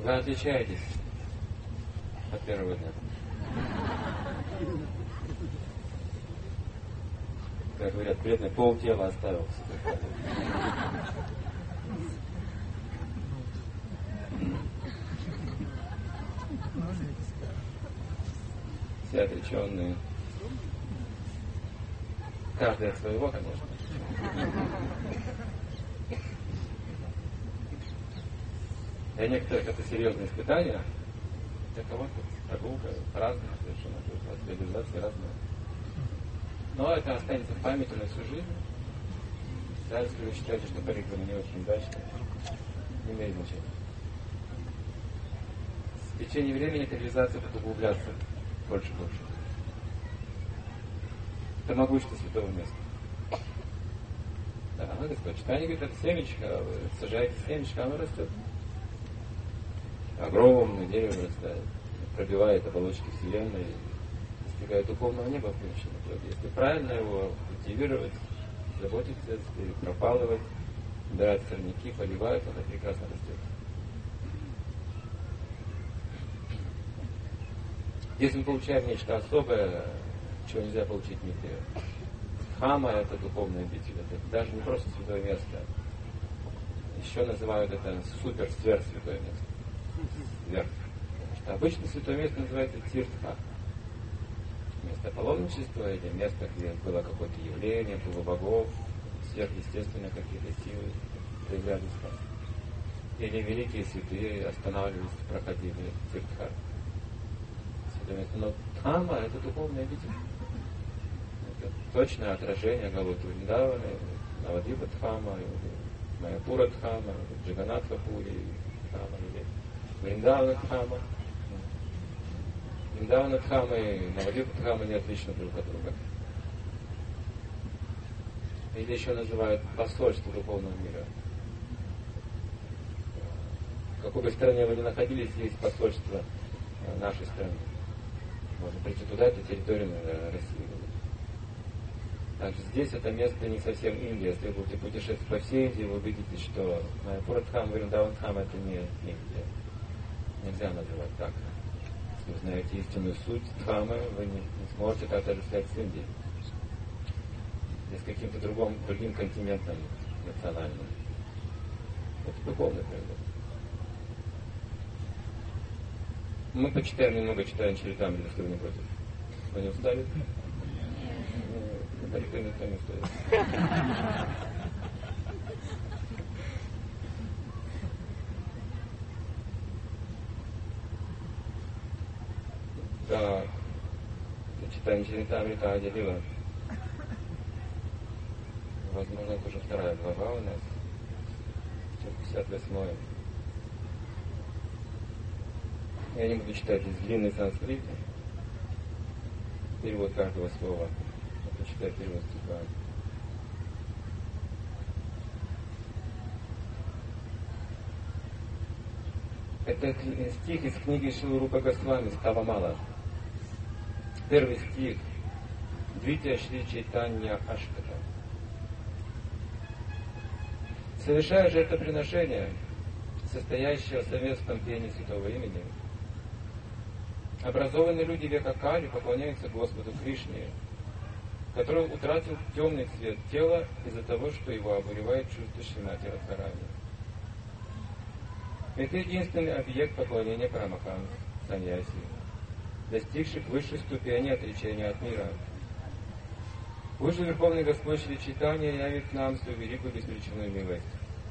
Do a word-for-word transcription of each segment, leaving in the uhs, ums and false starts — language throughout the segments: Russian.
Вы отличаетесь от первого дня. Как говорят, бедный пол тела оставил. Все отреченные. Каждый от своего, конечно. Для некоторых это серьезное испытание, для кого-то прогулка, разная совершенно, реализация разная. Но это останется в памяти на всю жизнь. Даже если вы считаете, что парикмахер не очень удачный, не имеет значения. В течение времени эта реализация будет углубляться больше и больше. Это могущество святого места. Да, ну, Господь, читание говорит, это семечко, вы сажаете семечко, оно растет. Огромное дерево растает, пробивает оболочки Вселенной, достигает духовного неба в конечном итоге. Если правильно его культивировать, заботиться, пропалывать, убирать сорняки, поливать, оно прекрасно растет. Здесь мы получаем нечто особое, чего нельзя получить нигде. Дхама — это духовная обитель, это даже не просто святое место. Еще называют это супер-сверхсвятое место. Сверх. Потому что обычно святое место называется тиртха. Место паломничества или место, где было какое-то явление, было богов, сверхъестественные какие-то силы проявлялись там. Или великие святые останавливались, проходили тиртха. Но Дхама — это духовная обитель. Это точное отражение Галоты Вриндавана, Навадвипа Дхама, Майяпура Дхама, Джаганатха Пури Дхама, или Вриндавана Дхама. Вриндавана Дхама и Навадвипа Дхама не отличны друг от друга. Или еще называют посольство духовного мира. В какой бы стране вы ни находились, есть посольство нашей страны. Можно прийти туда, это территория России. Также здесь это место не совсем Индия. Если вы будете путешествовать по всей Индии, вы увидите, что Майяпура Дхама, Вриндаван Дхама — это не Индия. Нельзя называть так. Если вы знаете истинную суть Дхамы, вы не, не сможете это отождествлять с Индией. Здесь каким-то другим, другим континентом национальным. Это духовный предмет. Мы почитаем немного, читаем Чаритамриту, если вы не против. Вы не устали? Далеко никто не устает. Да, читаем Чаритамриту Адилила. Возможно, это уже вторая глава у нас. пятьдесят восьмая. Я не буду читать здесь длинный санскрит. Перевод каждого слова. Я прочитаю перевод стиха. Это стих из книги Шрила Рупа Госвами «Ставамала». Первый стих. Двития Шри Чайтанья Аштата. Совершая жертвоприношение, состоящее в совместном пении святого имени, образованные люди века Кали поклоняются Господу Кришне, который утратил темный цвет тела из-за того, что его обуревает чувство Шримати Радхарани. Это единственный объект поклонения Парамаханс, саньяси, достигших высшей ступени отречения от мира. Пусть же Верховный Господь Шри Чайтанья явит нам свою великую беспричинную милость.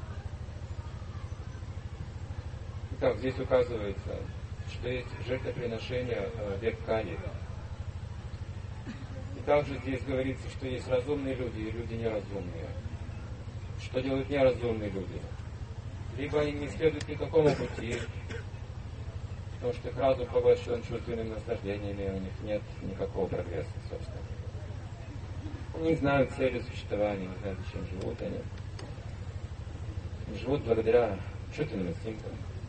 Итак, здесь указывается, что есть жертвоприношение век Кали. И также здесь говорится, что есть разумные люди и люди неразумные. Что делают неразумные люди? Либо они не следуют никакому пути, потому что их разум поглощен чувственными наслаждениями, у них нет никакого прогресса, собственно. Они не знают цели существования, не знают, зачем живут они. Живут благодаря чувственным инстинктам.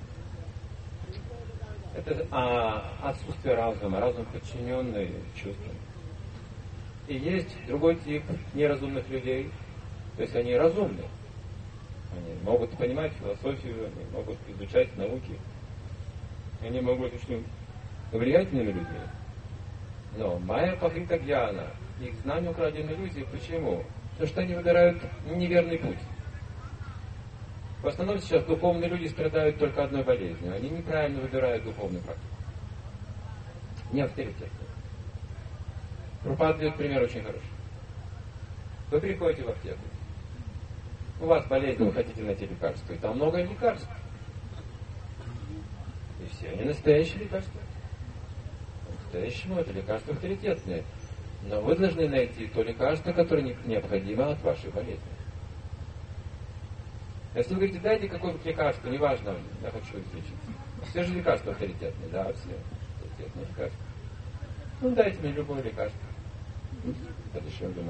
Это а, отсутствие разума, разум подчиненный чувствам. И есть другой тип неразумных людей, то есть они разумны. Они могут понимать философию, они могут изучать науки, Они могут быть очень влиятельными людьми. Но майя пахрита гьяна, их знания украдены люди. Почему? Потому что они выбирают неверный путь. В основном сейчас духовные люди страдают только одной болезнью. Они неправильно выбирают духовную практику. Не авторитетно. Прабхупада дает пример очень хороший. Вы приходите в аптеку. У вас болезнь, вы хотите найти лекарство. И там много лекарств. И все они настоящие лекарства. По-настоящему это лекарство авторитетное. Но вы должны найти то лекарство, которое необходимо от вашей болезни. Если вы говорите, дайте какое-нибудь лекарство, неважно, я хочу излечиться. Все же лекарства авторитетные, да, все авторитетные лекарства. Ну, дайте мне любое лекарство. Подешевле.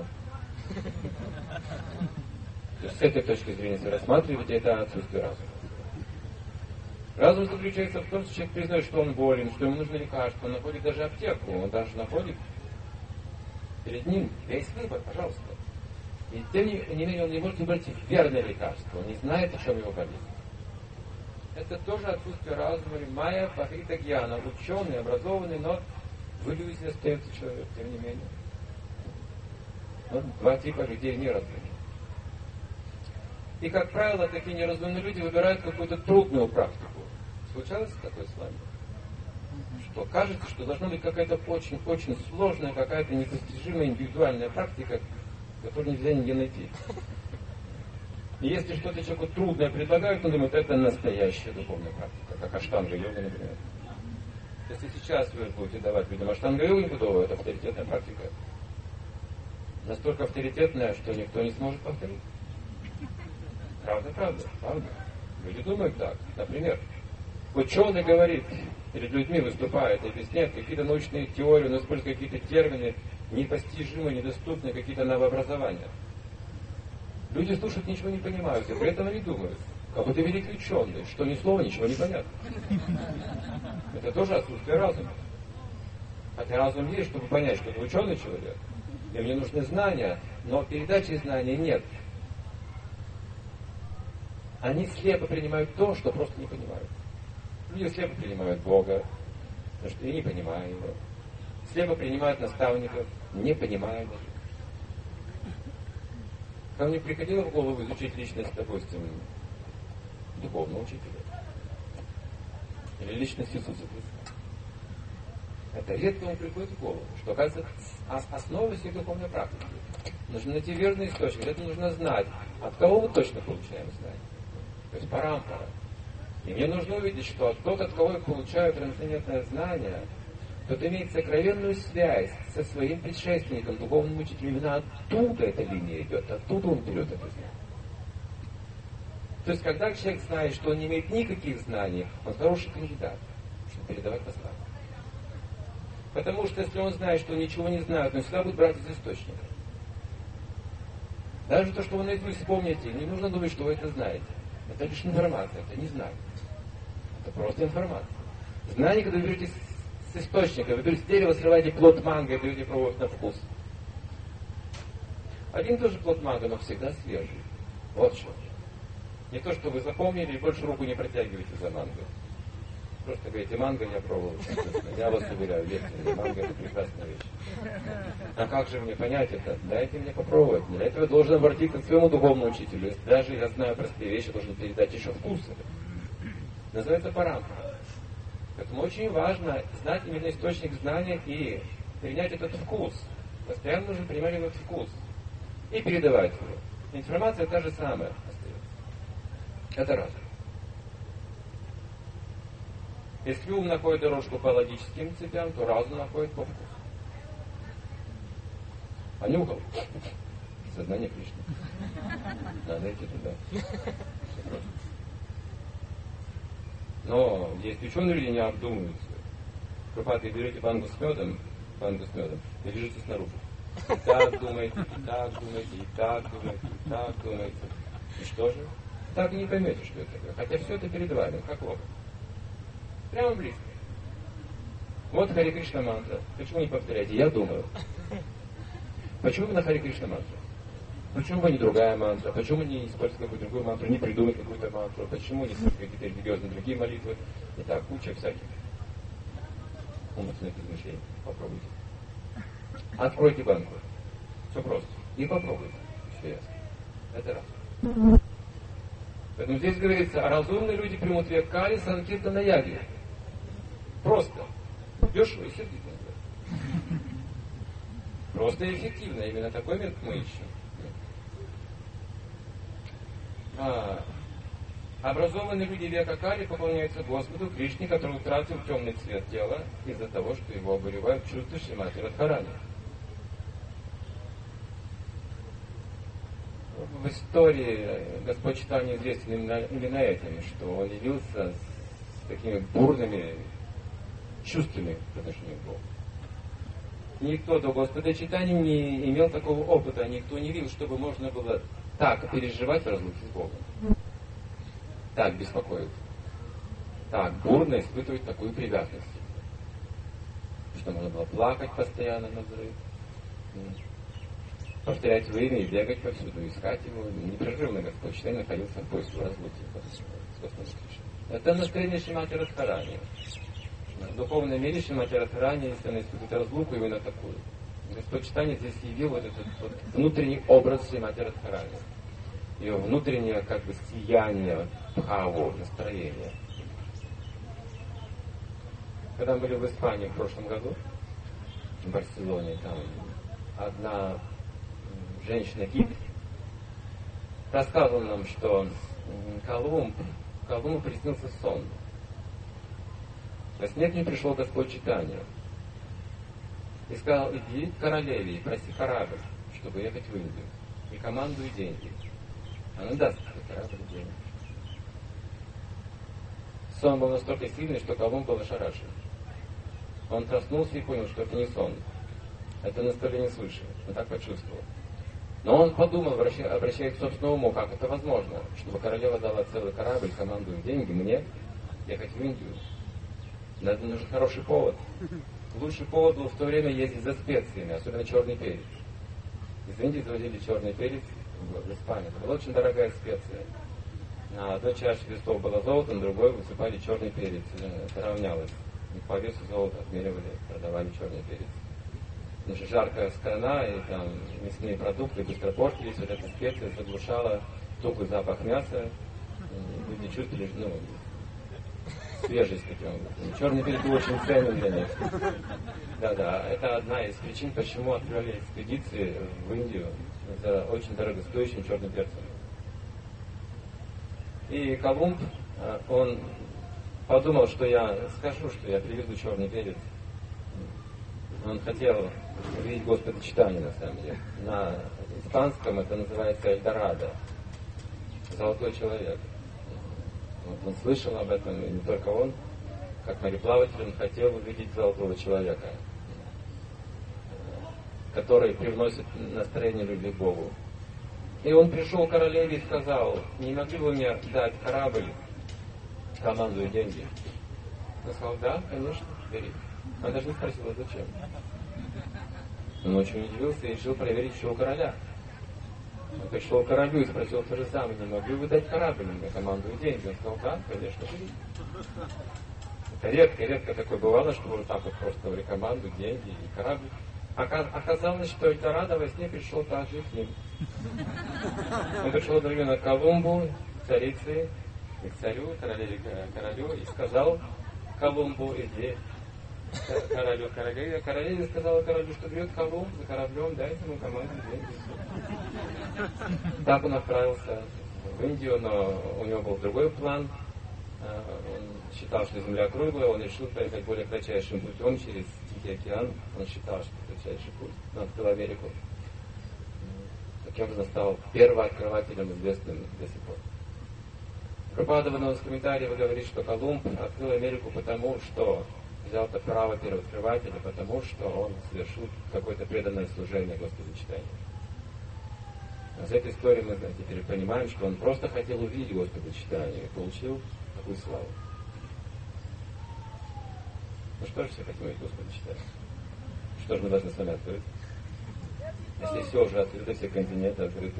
То есть с этой точки зрения, если рассматриваете, это отсутствие разума. Разум заключается в том, что человек признает, что он болен, что ему нужно лекарство, он находит даже аптеку, он даже находит перед ним весь выбор, пожалуйста. И тем не менее он не может выбрать верное лекарство, он не знает, о чем его болезнь. Это тоже отсутствие разума, майя пахрита гьяна, ученый, образованный, но в иллюзии остается человек, тем не менее. Вот два типа людей неразумных. И, как правило, такие неразумные люди выбирают какую-то трудную практику. Случалось такое с вами? Что кажется, что должна быть какая-то очень-очень сложная, какая-то непостижимая индивидуальная практика, которую нельзя нигде найти. И если что-то человеку трудное предлагают, он думает, это настоящая духовная практика, как аштанга-йога, например. Если сейчас вы будете давать людям аштанга-йогу, то это авторитетная практика. Настолько авторитетная, что никто не сможет повторить. Правда, правда, правда. Люди думают так. Например, ученый говорит, перед людьми выступает, объясняет какие-то научные теории, он использует какие-то термины, непостижимые, недоступные, какие-то новообразования. Люди слушают, ничего не понимают, и при этом они думают, какой-то великий ученый, что ни слова, ничего не понятно. Это тоже отсутствие разума. Хотя разум есть, чтобы понять, что это ученый человек. И мне нужны знания, но передачи знаний нет. Они слепо принимают то, что просто не понимают. Люди слепо принимают Бога, потому что и не понимают его. Слепо принимают наставников, не понимая даже. Ко мне приходило в голову изучить личность, допустим, духовного учителя. Или личность Иисуса Христа. Это редко ему приходит в голову, что, оказывается, основа всей духовной практики. Нужно найти верный источник, для этого нужно знать, от кого мы точно получаем знания. То есть парампара. И мне нужно увидеть, что тот, от кого я получаю трансцендентное знание, тот имеет сокровенную связь со своим предшественником, духовным учителем. Именно оттуда эта линия идет, оттуда он берет это знание. То есть, когда человек знает, что он не имеет никаких знаний, он хороший кандидат, чтобы передавать послание. Потому что если он знает, что он ничего не знает, он всегда будет брать из источника. Даже то, что вы наизусть вспомните, не нужно думать, что вы это знаете. Это лишь информация, это не знание. Это просто информация. Знание, когда вы берете с источника, вы берете с дерева, срываете плод манго и даете пробовать на вкус. Один и тот же плод манго, но всегда свежий. Вот что. Не то, что вы запомнили и больше руку не протягиваете за манго. Просто говорите, манго я пробовал. Я вас уверяю, верьте мне, манго это прекрасная вещь. А как же мне понять это? Дайте мне попробовать. Для этого я должен обратиться к своему духовному учителю. Если даже я знаю простые вещи, должен передать еще вкусы. Называется парампара. Поэтому очень важно знать именно источник знания и принять этот вкус. Постоянно нужно принимать этот вкус. И передавать его. Информация та же самая остается. Это разум. Если ум находит дорожку по логическим цепям, то разум находит по вкусу. Понюхал. Сознание Кришны. Надо идти туда. Но есть ученые люди, не обдумывают. Прабхупада, берете банку с медом, банку с медом, и лежите снаружи. И так думаете, и так думаете, и так думаете, и так думаете. И что же? Так и не поймете, что это такое. Хотя все это перед вами, как лоб. Прямо близко. Вот Харе Кришна мантра. Почему не повторяете? Я думаю. Почему на Харе Кришна мантра? Почему бы не другая мантра? Почему не использовать какую-то другую мантру? Не придумать какую-то мантру? Почему не использовать какие-то религиозные другие молитвы? И так, куча всяких умственных измышлений. Попробуйте. Откройте банку. Все просто. И попробуйте. Все ясно. Это раз. Поэтому здесь говорится, а разумные люди примут век Кали Санкиртана Яги. Просто. Дешево и сердито. Просто и эффективно. Именно такой метод мы ищем. А, образованные люди века Кали поклоняются Господу Кришне, который утратил темный цвет тела из-за того, что его обуревают чувства Шримати Радхарани. В истории Господь Чайтанья известен именно, именно этим, что он явился с такими бурными чувствами по отношению к Богу. Никто до Господа Чайтаньи не имел такого опыта, никто не видел, чтобы можно было так переживать в разлуке с Богом, так беспокоиться, так бурно испытывать такую привязанность, что можно было плакать постоянно на взрыв, повторять его имя и бегать повсюду, искать его. Непрерывно Господь Чайтанья находился в поиске разлуки с Господом Кришной. Это настроение Шримати Радхарани. В духовном мире Шримати Радхарани, если она испытывает разлуку, именно такую. Господь Чайтанья здесь явил вот этот вот внутренний образ Шримати Радхарани. Ее внутреннее как бы сияние, бхаву, настроение. Когда мы были в Испании в прошлом году, в Барселоне, там одна женщина-гид рассказывала нам, что Колумб, Колумбу приснился сон. Во сне к ней пришел Господь Чайтанья и сказал: иди к королеве и проси корабль, чтобы ехать в Индию, и командуй деньги. Она даст тебе корабль деньги. Сон был настолько сильный, что Колумб был ошарашен. Он проснулся и понял, что это не сон. Это наставление свыше. Он так почувствовал. Но он подумал, обращаясь к собственному уму, как это возможно, чтобы королева дала целый корабль, командуя деньги, мне ехать в Индию. Надо, нужен хороший повод. Лучший повод был в то время ездить за специями, особенно черный перец. Из Индии завозили черный перец в Испанию. Это была очень дорогая специя. На одной чаше листов было золото, на другой высыпали черный перец. Это равнялось. И по весу золота отмеривали, продавали черный перец. Значит, жаркая страна, и там мясные продукты быстро портились. Вот эта специя заглушала тухлый запах мяса. И люди чувствовали, ну, свежесть таким. Черный перец был очень ценен для них. Да-да, это одна из причин, почему отправляли экспедиции в Индию за очень дорогостоящим черным перцем. И Колумб, он подумал, что я скажу, что я привезу черный перец. Он хотел увидеть Господа Чайтанью, на самом деле. На испанском это называется Эльдорадо. Золотой человек. Вот он слышал об этом, и не только он, как мореплаватель, он хотел увидеть золотого человека, который привносит настроение любви к Богу. И он пришел к королеве и сказал: не могли бы вы мне дать корабль, командую деньги? Он сказал: да, конечно, бери. Она даже не спросила, зачем. Он очень удивился и решил проверить, что у короля. Он пришел к королю и спросил то же самое: не могли вы дать корабль, мне командую деньги? Он сказал: да, конечно, бери. Это редко-редко такое бывало, что вот так вот просто в команду, деньги и корабль. Оказалось, что Эльдорадо во сне пришел также к ним. Он пришел одновременно к Колумбу, царице, и к царю, королеве, королю, и сказал Колумбу: иди королю, королеве. Королеве сказала королю, что берет Колумб за кораблем, дайте ему команду деньги. Так он отправился в Индию, но у него был другой план. Он считал, что Земля круглая, он решил поехать более кратчайшим путем через Тихий океан. Он считал, что кратчайший путь. Он открыл Америку. Таким образом стал первооткрывателем, известным до сих пор. Прабхупада в одном из комментариев говорит, что Колумб открыл Америку потому, что взял это право первооткрывателя, потому что он совершил какое-то преданное служение Господу Чайтанье. А с этой историей мы теперь понимаем, что он просто хотел увидеть Господа Чайтанье и получил такую славу. Ну что же все хотим увидеть Господа Чайтанье? Что же мы должны с вами открыть? Если все уже открыто, все континенты открыты.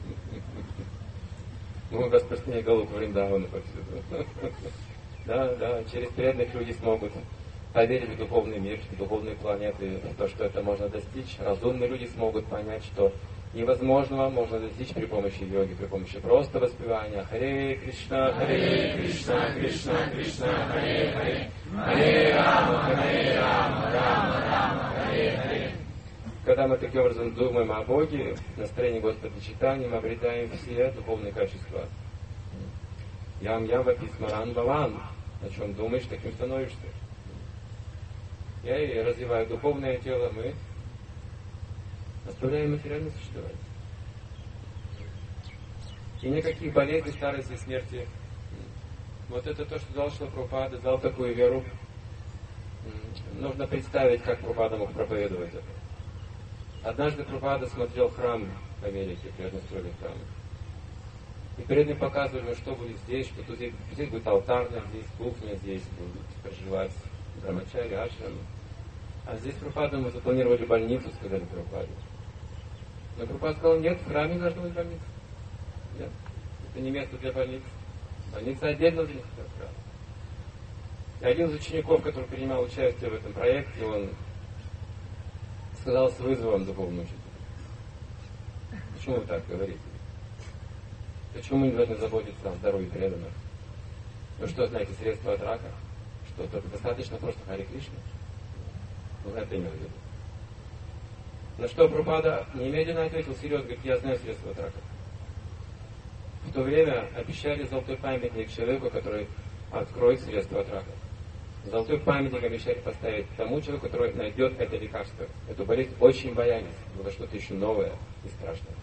Мы распространять голову Вриндавана повсюду. Да, да, через преданных люди смогут поверили в духовный мир, в духовные планеты, в то, что это можно достичь. Разумные люди смогут понять, что невозможного можно достичь при помощи йоги, при помощи просто воспевания. Харе Кришна, Харе Кришна, Кришна Кришна, Харе Харе, Харе Рама, Харе Рама, Рама Рама, Харе Харе. Когда мы таким образом думаем о Боге, настроении Господа читания, мы обретаем все духовные качества. Ям ява писмаран баван. О чем думаешь, таким становишься. Я и развиваю духовное тело, мы оставляем материальное существование. И никаких болезней, старости и смерти. Вот это то, что дал Шрила Прабхупада, дал такую веру. Нужно представить, как Прабхупада мог проповедовать это. Однажды Прабхупада смотрел храм в Америке, при одном строили храм. И перед ним показывали, что будет здесь, что тут здесь, здесь будет алтарная, здесь кухня, здесь будут проживать брамачари, ашрамы. А здесь Прабхупада мы запланировали больницу, сказали Прабхупаде. Но Прабхупада сказал, нет, в храме должна быть больница. Нет, это не место для больницы. Больница отдельно для храма. И один из учеников, который принимал участие в этом проекте, он сказал с вызовом духовному учителю: почему вы так говорите? Почему мы не должны заботиться о здоровье преданных? Вы что, знаете средства от рака? Что, только достаточно просто Харе Кришна? Ну, это имел в виду. На что Прабхупада немедленно ответил серьезно, говорит, я знаю средства от рака. В то время обещали золотой памятник человеку, который откроет средства от рака. Золотой памятник обещали поставить тому человеку, который найдет это лекарство. Эту болезнь очень боялись. Было что-то еще новое и страшное.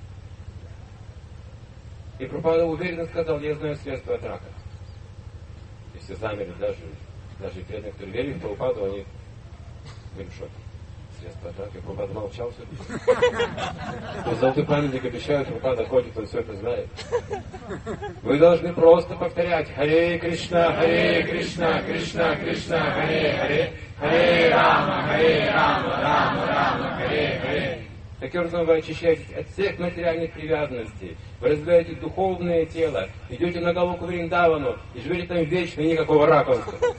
И Прабхупада уверенно сказал, я знаю средства от рака. И все замерли, даже, даже преданные, которые верили в Прабхупаду, они были в шоке. Средства от рака. И Прабхупада молчал все. Золотой памятник обещают, Прабхупада ходит, он все это знает. Вы должны просто повторять Харе Кришна, Харе Кришна, Кришна Кришна, Харе Харе, Харе Рама, Харе Рама, Рама Рама, Харе Харе. Таким образом вы очищаетесь от всех материальных привязанностей. Вы развиваете духовное тело, идете на Галоку Вриндавану и живете там вечно, и никакого рака.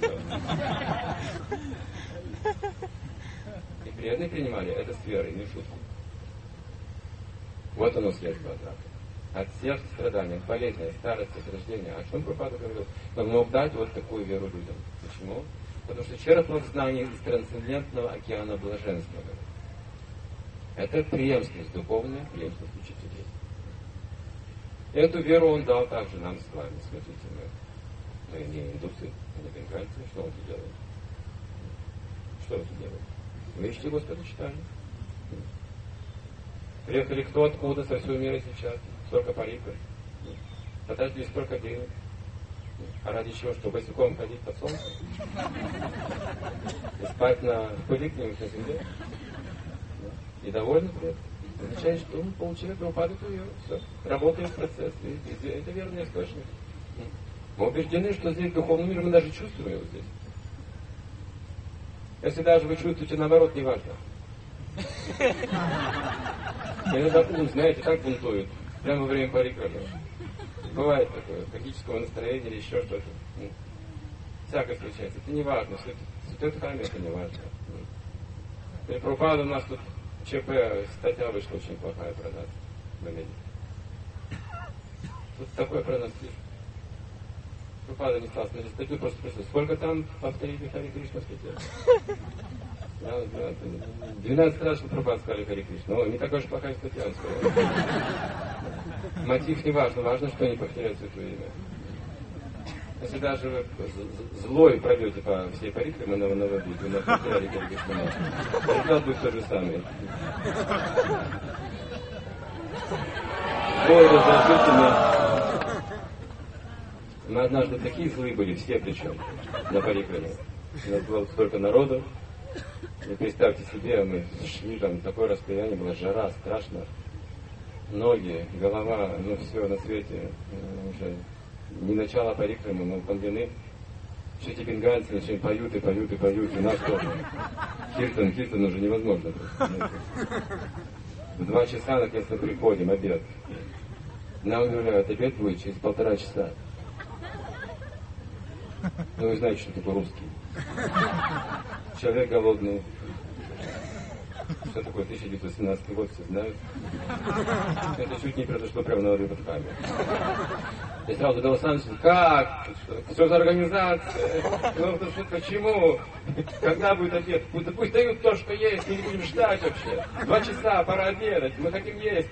И преданные принимали это с верой, не в шутку. Вот оно средство от рака. От всех страданий, от болезней, от старости, от рождения. О чем Прабхупада говорил? Он мог дать вот такую веру людям. Почему? Потому что черпал знания из трансцендентного океана блаженства. Это преемственность, духовная преемственность учителей. Эту веру он дал также нам с вами. Смотрите, мы, мы не индусы, не бенгальцы. Что он тут делает? Что он тут делает? Вы ищете Господа читания. Приехали кто откуда, со всего мира сейчас. Столько париков. Потратили столько денег. А ради чего? Чтобы босиком ходить под солнцем? И спать на пыли где-нибудь на земле? И довольны при этом. Означает, что мы получили Прабхупаду веру. Все. Работает процесс. И, и, это верный источник. Мы убеждены, что здесь духовный мир, мы даже чувствуем его здесь. Если даже вы чувствуете наоборот, неважно. Иногда, знаете, так бунтуют. Прямо во время парикмахера. Бывает такое, трагического настроения или еще что-то. Всякое случается. Это не важно. Святой храме это не важно. При Прабхупаде у нас тут ЧП, статья вышла очень плохая про нас в Америке. Тут такое про нас пишут. Прабхупада не стал смотреть статью, просто спросил, сколько там повторили Харе Кришна в статье? двенадцать раз, что Прабхупада сказали Харе Кришна. О, не такая уж плохая статья, он сказал. Мотив не важно, важно, что они повторяют святое имя. Если даже вы злой пройдете по всей парикмахере на Новодвиг, вы повторяли Харе Кришна, результат будет тот же самый. Злой, раздражительный. Мы однажды такие злые были, все причем, на парикмахере. У нас было столько народу. И представьте себе, мы шли, там такое расстояние, была жара, страшно. Ноги, голова, ну все на свете. Уже не начало парикмахера, мы утомлены. Все эти бенгальцы начали поют и поют и поют. И нас тоже. Киртан, киртан уже невозможно. В два часа наконец-то приходим, обед. Нам говорят, обед будет через полтора часа. Ну вы знаете, что такое русский. человек голодный. Что такое тысяча девятьсот семнадцатый год, все знают. Это чуть не произошло прямо на Владивостокаме. И сразу Галас Саныч, как? Что, что за организация? Ну, что, почему? Когда будет обед? Пусть, пусть дают то, что есть, мы не будем ждать вообще. Два часа, пора обедать, мы хотим есть.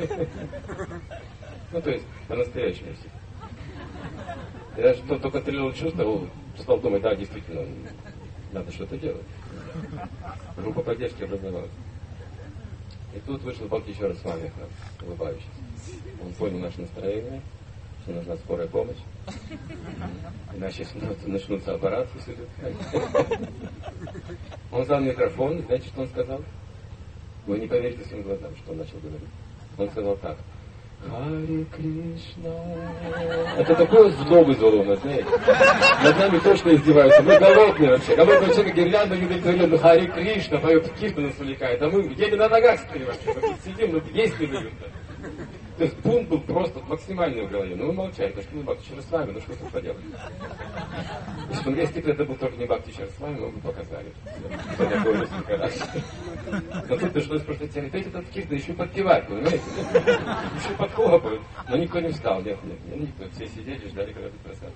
Ну, то есть, по-настоящему все. Я же только тренировал чувство, стал думать, да, действительно, надо что-то делать. Группа поддержки образовалась. И тут вышел Бог еще раз с вами, улыбающийся. Он понял наше настроение, что нужна скорая помощь. Иначе начнутся операции сюда. Он взял микрофон, и знаете, что он сказал? Вы не поверите своим глазам, что он начал говорить. Он сказал так. Харе Кришна. Это такое зло вызвало у нас, знаете. Над нами точно издеваются. Мы голодные вообще. Голодный человек гирлянду не удовлетворен. Ну, Харе Кришна, поет Кирту нас увлекает. А мы еле на ногах стоим вообще. Мы тут сидим, ну есть не дают. То есть бунт был просто максимальный в голове. Ну вы молчали, потому что мы Бхакти Чарасвами, ну что тут поделать. Если бы если бы это был только не Бхакти Чарасвами, мы бы показали. Что такое несколько раз. Но тут пришлось просто терпеть этот Киртан, еще подпевать, понимаете? Еще подхлопают. Но никто не встал, нет, нет, нет, никто. Все сидели, ждали, когда тут просадят.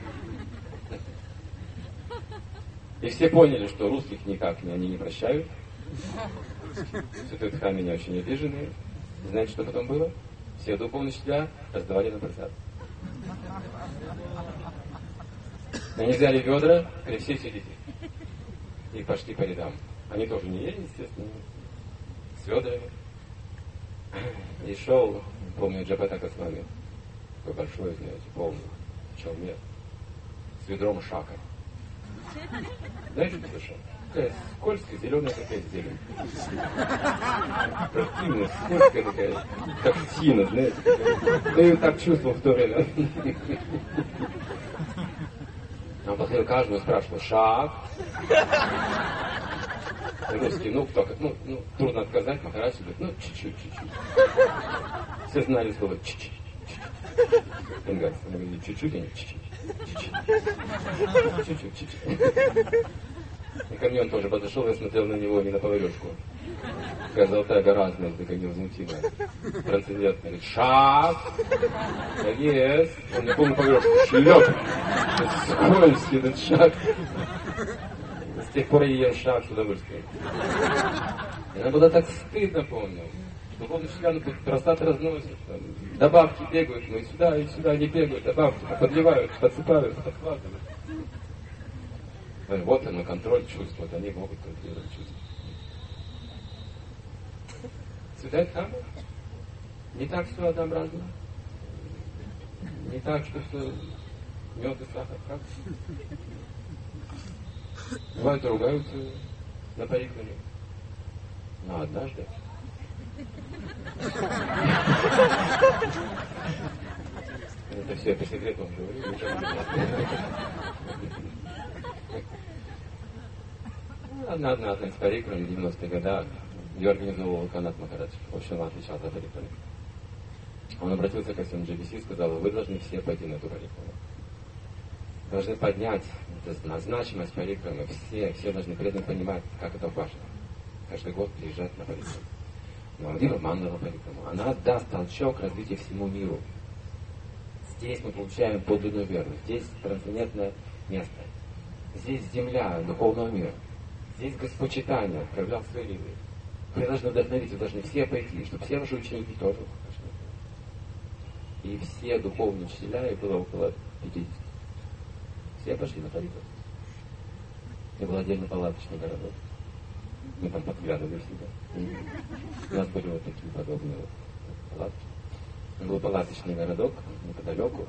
И все поняли, что русских никак они не прощают. Святой Дхам меня очень обиженные. Знаете, что потом было? Все духовные учителя раздавали на просад. Они взяли ведра, говорили, все сидите. И пошли по рядам. Они тоже не ели, естественно, с ведрами. И шел, помню, Джапатака с вами, такой большой, знаете, полный, в челме, с ведром шака. Знаете, что шак? Такая скользкая, зеленая такая зелень. Противная, скользкая такая, как тина, знаете. Ну и так чувствовал в то время. Он подходил каждому и спрашивал, шаг. Русский, ну, кто, ну, ну, трудно отказать, Махарадж говорит, ну, чуть-чуть, чуть-чуть. Все знали слово чуть-чуть, чуть-чуть. Бенгальцы, они говорили, чуть-чуть, они чуть-чуть, чуть-чуть, чуть-чуть, чуть-чуть. И ко мне он тоже подошел, я смотрел на него, не на поварешку. Такая золотая гора, знаете, такая невозмутимая. Трансцендентная. Говорит, шаг. Yes. Он не помню поварешку. Шлеп. Скользкий этот шаг. С тех пор я ем шаг с удовольствием. И нам было так стыдно, помню. Духовные учителя, ну, тут просад разносят. Там, добавки бегают, ну и сюда, и сюда они бегают, добавки подливают, подсыпают, подхватывают. Вот оно, контроль чувств, вот они могут контролировать чувства. Святая Дхамма не так все однообразно. Не так, что все мед и сахар, правда? Бывают и ругаются на парикмахере. Но однажды это все по секрету вам говорю. Одна, одна, одна из парикмахеров в девяностых годах ее организовывал Канат Махарадж. В общем, он отвечал за парикмахер. Он обратился ко всем джи би си и сказал, вы должны все пойти на эту парикмахеру. Должны поднять это, значимость парикмахера. Все, все должны преданно понимать, как это важно. Каждый год приезжать на парикмахеру. Мавадива Мандала парикмахеру. Она даст толчок развития всему миру. Здесь мы получаем подлинную веру. Здесь трансцендентное место. Здесь земля духовного мира. Здесь господчитание, проявлял свои лилы. Вы должны вдохновить, вы должны все пойти, чтобы все ваши ученики тоже пошли. И все духовные учителя, их было около пятидесяти. Все пошли на парикмахеру. И был отдельно палаточный городок. Мы там подглядывали всегда. У нас были вот такие подобные вот палатки. Был палаточный городок неподалеку.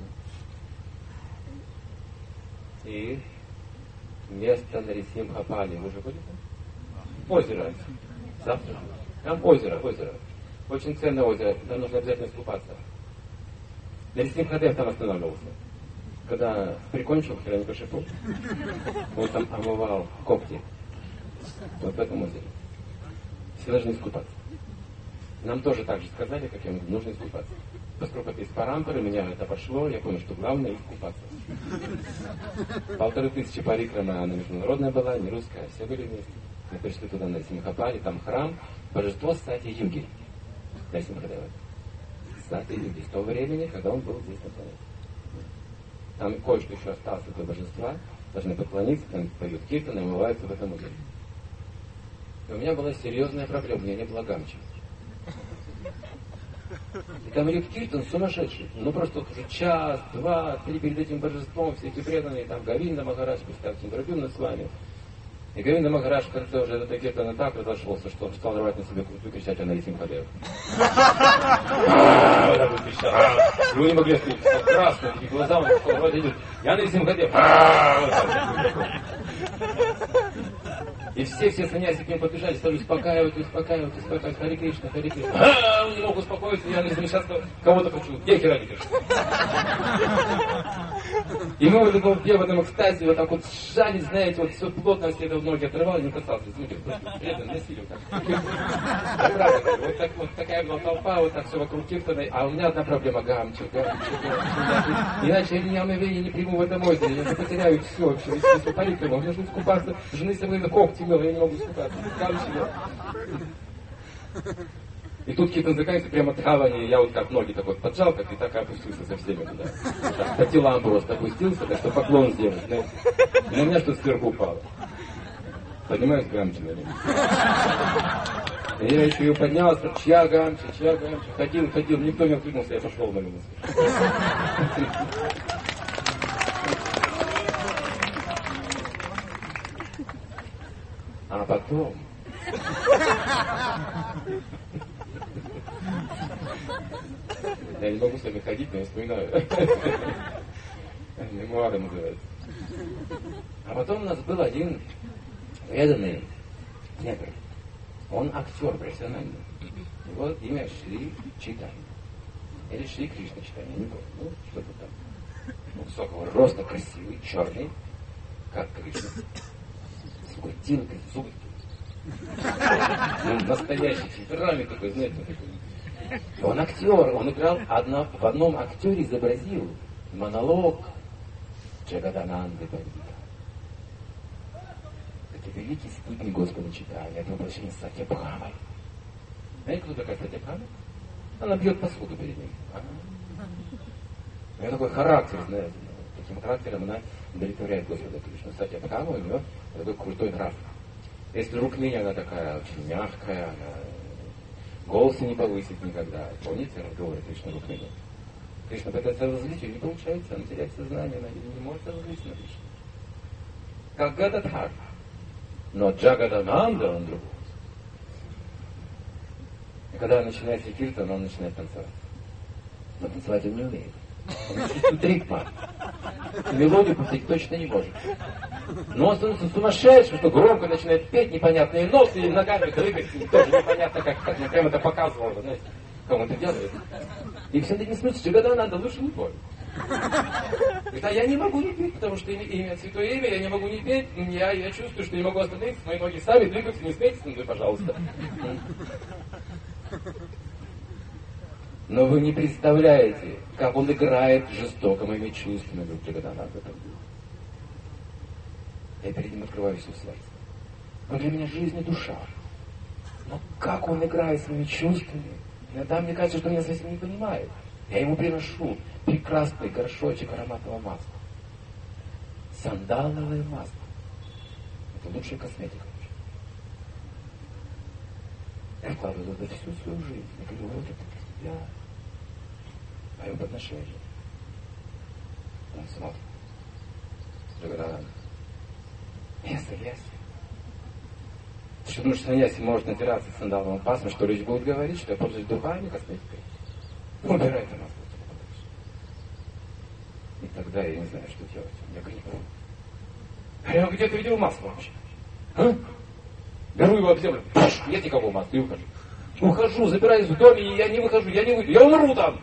И место Нарисимхапали. Вы же были там? Озеро. Завтра. Там озеро, озеро. Очень ценное озеро. Там нужно обязательно искупаться. Нарисимхадев там останавливался. Когда прикончил Хираньякашипу, он там омывал когти. Вот в этом озере. Все должны искупаться. Нам тоже так же сказали, как я говорю, нужно искупаться. Поскольку это из парампоры, меня это пошло, я понял, что главное искупаться. Полторы тысячи парикрама, она международная была, не русская, все были вместе. Мы пришли туда на Симхапаре, там храм, божество Сати-Юги. На Симхадева. Сати-Юги. С того времени, когда он был здесь на планете. Там кое-что еще осталось от божества, должны поклониться, там поют киртаны, умываются в этом озере. И у меня была серьезная проблема, у меня не было гамчи. И там идет киртан сумасшедший. Ну просто вот уже час, два, три перед этим божеством, все эти преданные, там Говинда Махарадж, представьте, Индрабюна с вами. И Говинда Махарадж в конце уже этот киртан так разошелся, что он стал рвать на себе крутую, кричать о Нарисим Хадев. Вот так вот кричал. Его не могли остановить, стал красный, такие глаза, он стал рвать, идет. Я Нарисим Хадев. И все, все саньяси к нему побежали, стали успокаивать, успокаивать, успокаивать. Хари Кришна, Хари Кришна. А, он не мог успокоиться, я не сейчас кого-то хочу. Где Хари Кришна? И мы вот этого в этом экстазе вот так вот сжали, знаете, вот все плотно все это в ноги отрывал, не касался. Смотрите, просто преданно носили вот так. Вот, так, вот такая была толпа, вот так все вокруг киртаны. А у меня одна проблема, гамчи, гамчи, гамчи. Иначе я не, не приму в этом озере, я потеряю все вообще. Если париками, мне нужно искупаться, жены со мной когти мыл, я не могу искупаться. Гамчи, и тут киртан заканчивается прямо тхавани, я вот как ноги такой поджал, как и так опустился со всеми туда. Так, по телам просто опустился, так что поклон сделать, знаете. И на меня что-то сверху упало. Поднимаюсь гамчи на нем. И я еще ее поднял, чья гамчи, чья гамчи. Ходил, ходил, никто не откликнулся, я пошел на него. А потом... Я не могу с вами ходить, но я вспоминаю. Мемуары называется. А потом у нас был один преданный негр. Он актер профессиональный. Его имя Шри Чайтанья. Или Шри Кришна Чайтанья, я не помню. Ну, что-то там. Высокого роста, красивый, черный, как Кришна. С куртинкой, зубы. Ну, настоящий темперамент такой, знаете, такой. Он актер, он играл одно, в одном актере изобразил монолог Джагадананды Пандита. Это великий спутник Господа Чайтаньи, это воплощение Сатьябхамы. Знаете, кто такая Сатьябхама? Она бьет посуду перед ним. У нее такой характер, знаете, таким характером она удовлетворяет Господа Кришну. Сатьябхама у нее такой крутой нрав. Если Рукмини, она такая очень мягкая, она голоса не повысит никогда. Помните разговоры Кришны Рукмини? Кришна пытается разозлить, ее не получается, она теряет сознание, она не может разозлить на Кришну. Как Гададхар. Но Джагадананда он другой. И когда начинается киртан, он начинает танцевать. Но танцевать он не умеет. Он чувствует ритм. Мелодию повторить точно не может. Но он становится сумасшедшим, что громко начинает петь непонятные ноты и ногами дрыгать, тоже непонятно как, как я прямо это показывал, знаете, как он это делает. И все такие смыслы, что когда надо, лучше не пой. Когда я не могу не петь, потому что имя, святое имя, я не могу не петь, я, я чувствую, что не могу остановиться, мои ноги сами двигаются, не смейтесь надо мной, пожалуйста. Но вы не представляете, как он играет жестоко моими чувствами, когда надо это было. Я перед ним открываю все сердце. Он для меня жизнь и душа. Но как он играет своими чувствами, иногда мне кажется, что меня совсем не понимает. Я ему приношу прекрасный горшочек ароматного масла. Сандаловое масло. Это лучшая косметика. Я вкладываю за всю свою жизнь. Я говорю, вот это для тебя. Мое подношение. Он смотрит. Джагадананда. Я саньяси. Ты что думаешь, саньяси может натираться сандаловым маслом, что речь будет говорить, что я пользуюсь духами, косметикой? Убирай это масло. И тогда я не знаю, что делать. Я говорю, я где ты видел масло вообще? А? Беру его об землю, пш, нет никакого масла, и ухожу. Ухожу, запираюсь в доме, и я не выхожу, я не выйду, я умру там.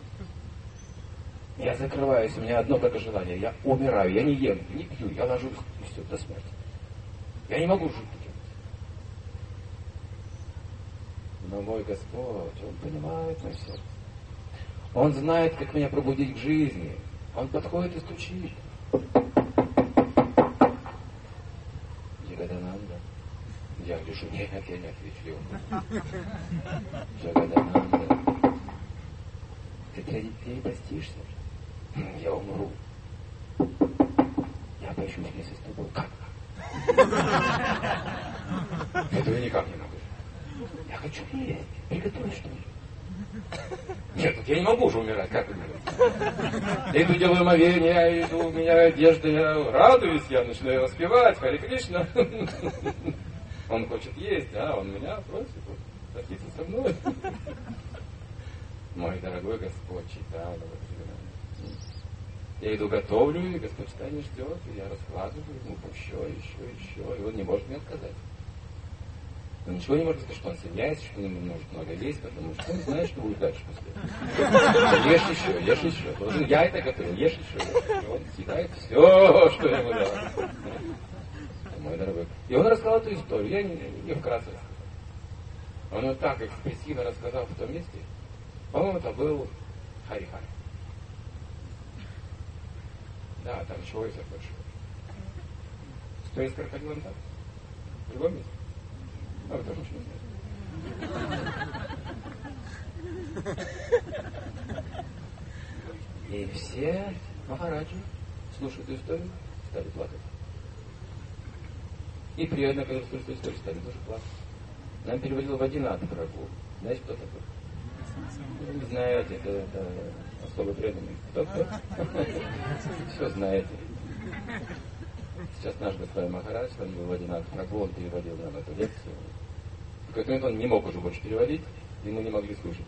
Я закрываюсь, у меня одно только желание, я умираю, я не ем, не пью, я ложусь, и все, до смерти. Я не могу жить таким. Но мой Господь, Он понимает мое сердце. Он знает, как меня пробудить к жизни. Он подходит и стучит. Джагадананда. Я гляжу, нет, я не отвечу. Джагадананда. Ты перепостишься? Я умру. Я поищу вместе с тобой. Как? Этого никак не могу. Я хочу есть. Приготовь что-нибудь. Нет, я не могу уже умирать, как вы думаете? Я иду, делаю омовение, я иду, у меня одежда, я радуюсь, я начинаю распевать, Харе Кришна. Он хочет есть, а он меня просит, садиться со мной. Мой дорогой Господь, читал. Я иду, готовлю, и Господь Читание ждет, и я раскладываю ему еще, еще, еще, и он не может мне отказать. Он ничего не может сказать, что он соединяется, что ему может много есть, потому что он знает, что будет дальше после. Ешь еще, ешь еще. Должен я это готовил, ешь еще. И он съедает все, что я ему дал. Мой дорогой. И он рассказал эту историю, я не, не вкратце рассказал. Он вот так экспрессивно рассказал в том месте. По-моему, это был Хари-Хари. Да, там человек большой. Что я с крокодилом там? В другом месте? А вы тоже ничего не знаете. И все махараджи, слушают эту историю, стали плакать. И приятно, когда слушают эту историю, стали тоже плакать. Нам переводил Вадинат Прабху. Знаете, кто такой? Вы не знаете, это, это особо преданный. Кто-кто? Все знаете. Сейчас наш господин Махарадж, он был Вадинат Прабху, он переводил нам эту лекцию. В какой-то момент он не мог уже больше переводить, и мы не могли слушать.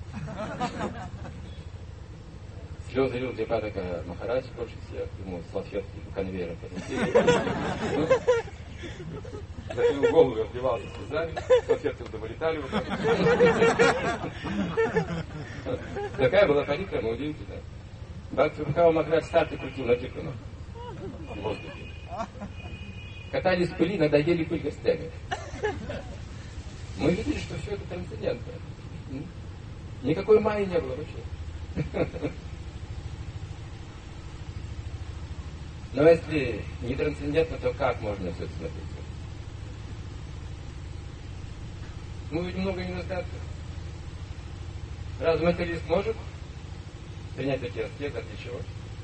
Слезы лил Джапатака Махарадж больше всех, ему салфетки по конвейерам подносили. Закинул голову и обливался слезами, салфетки вылетали вот так. Такая была парикрама, удивительная. Бхактивидхава Махарадж старты крутил на тикуну в воздухе. Катались в пыли, надоели пыль гостями. Мы видели, что все это трансцендентно. Никакой майи не было вообще. Но если не трансцендентно, то как можно все это смотреть? Мы видим много недостатков. Разве материалист может принять такие аспекты, от чего?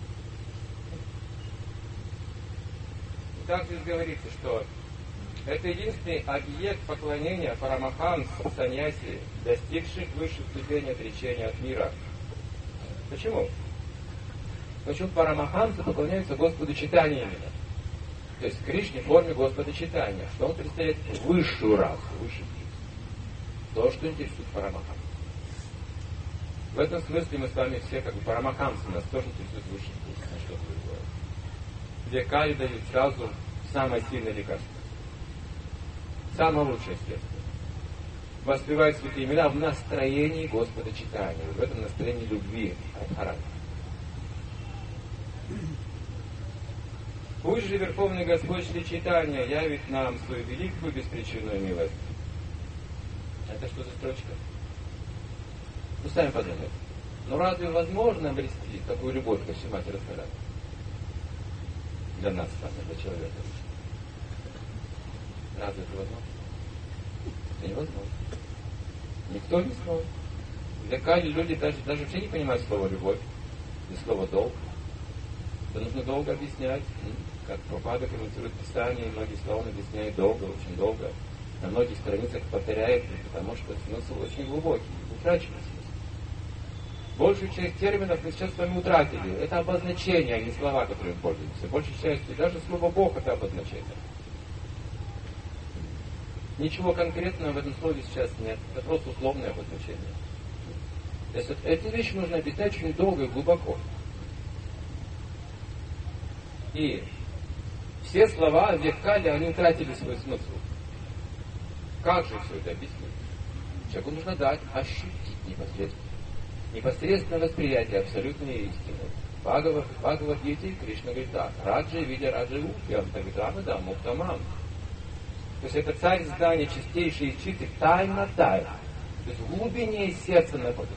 Так здесь говорится, что это единственный объект поклонения парамаханс, саньяси, достигших высшей ступени отречения от мира. Почему? Почему парамахансы поклоняются Господу Чайтанье именно? То есть Кришне в форме Господа Чайтанья, что он представляет высшую расу, высший вид. То, что интересует парамаханс. В этом смысле мы с вами все как бы парамахансы, нас тоже интересует высший вкус, на что-то другое. Где Кали дают сразу самое сильное лекарство. Самое лучшее средство. Воспевать святые имена в настроении Господа Чайтаньи, в этом настроении любви Радхарани. Пусть же Верховный Господь Шри Чайтанья явит нам свою великую беспричинную милость. Это что за строчка? Ну, сами подумайте. Но разве возможно обрести такую любовь ко Шримати Радхарани? Для нас, для человека. Разве это возможно? Это невозможно. Никто не сможет. Для Кали люди даже, даже вообще не понимают слово «любовь» и слово «долг». Это нужно долго объяснять. Как Прабхупада комментирует Писание, и многие слова он объясняет долго, очень долго. На многих страницах повторяет, потому что смысл очень глубокий, утраченный смысл. Большую часть терминов мы сейчас с вами утратили. Это обозначения, а не слова, которыми пользуемся. Большей частью даже слово «Бог» — это обозначение. Ничего конкретного в этом слове сейчас нет. Это просто условное обозначение. То есть эти вещи нужно объяснять очень долго и глубоко. И все слова в век Кали, они утратили свой смысл. Как же все это объяснить? Человеку нужно дать, ощутить непосредственно. Непосредственное восприятие абсолютной истины. Бхагават, Бхагавад-гите Кришна говорит так: Раджа видя Раджа Упьям, Тавидама да Муктамам. То есть это царь здания, чистейший и чистый, тайна тайна. То есть в глубине сердца находится.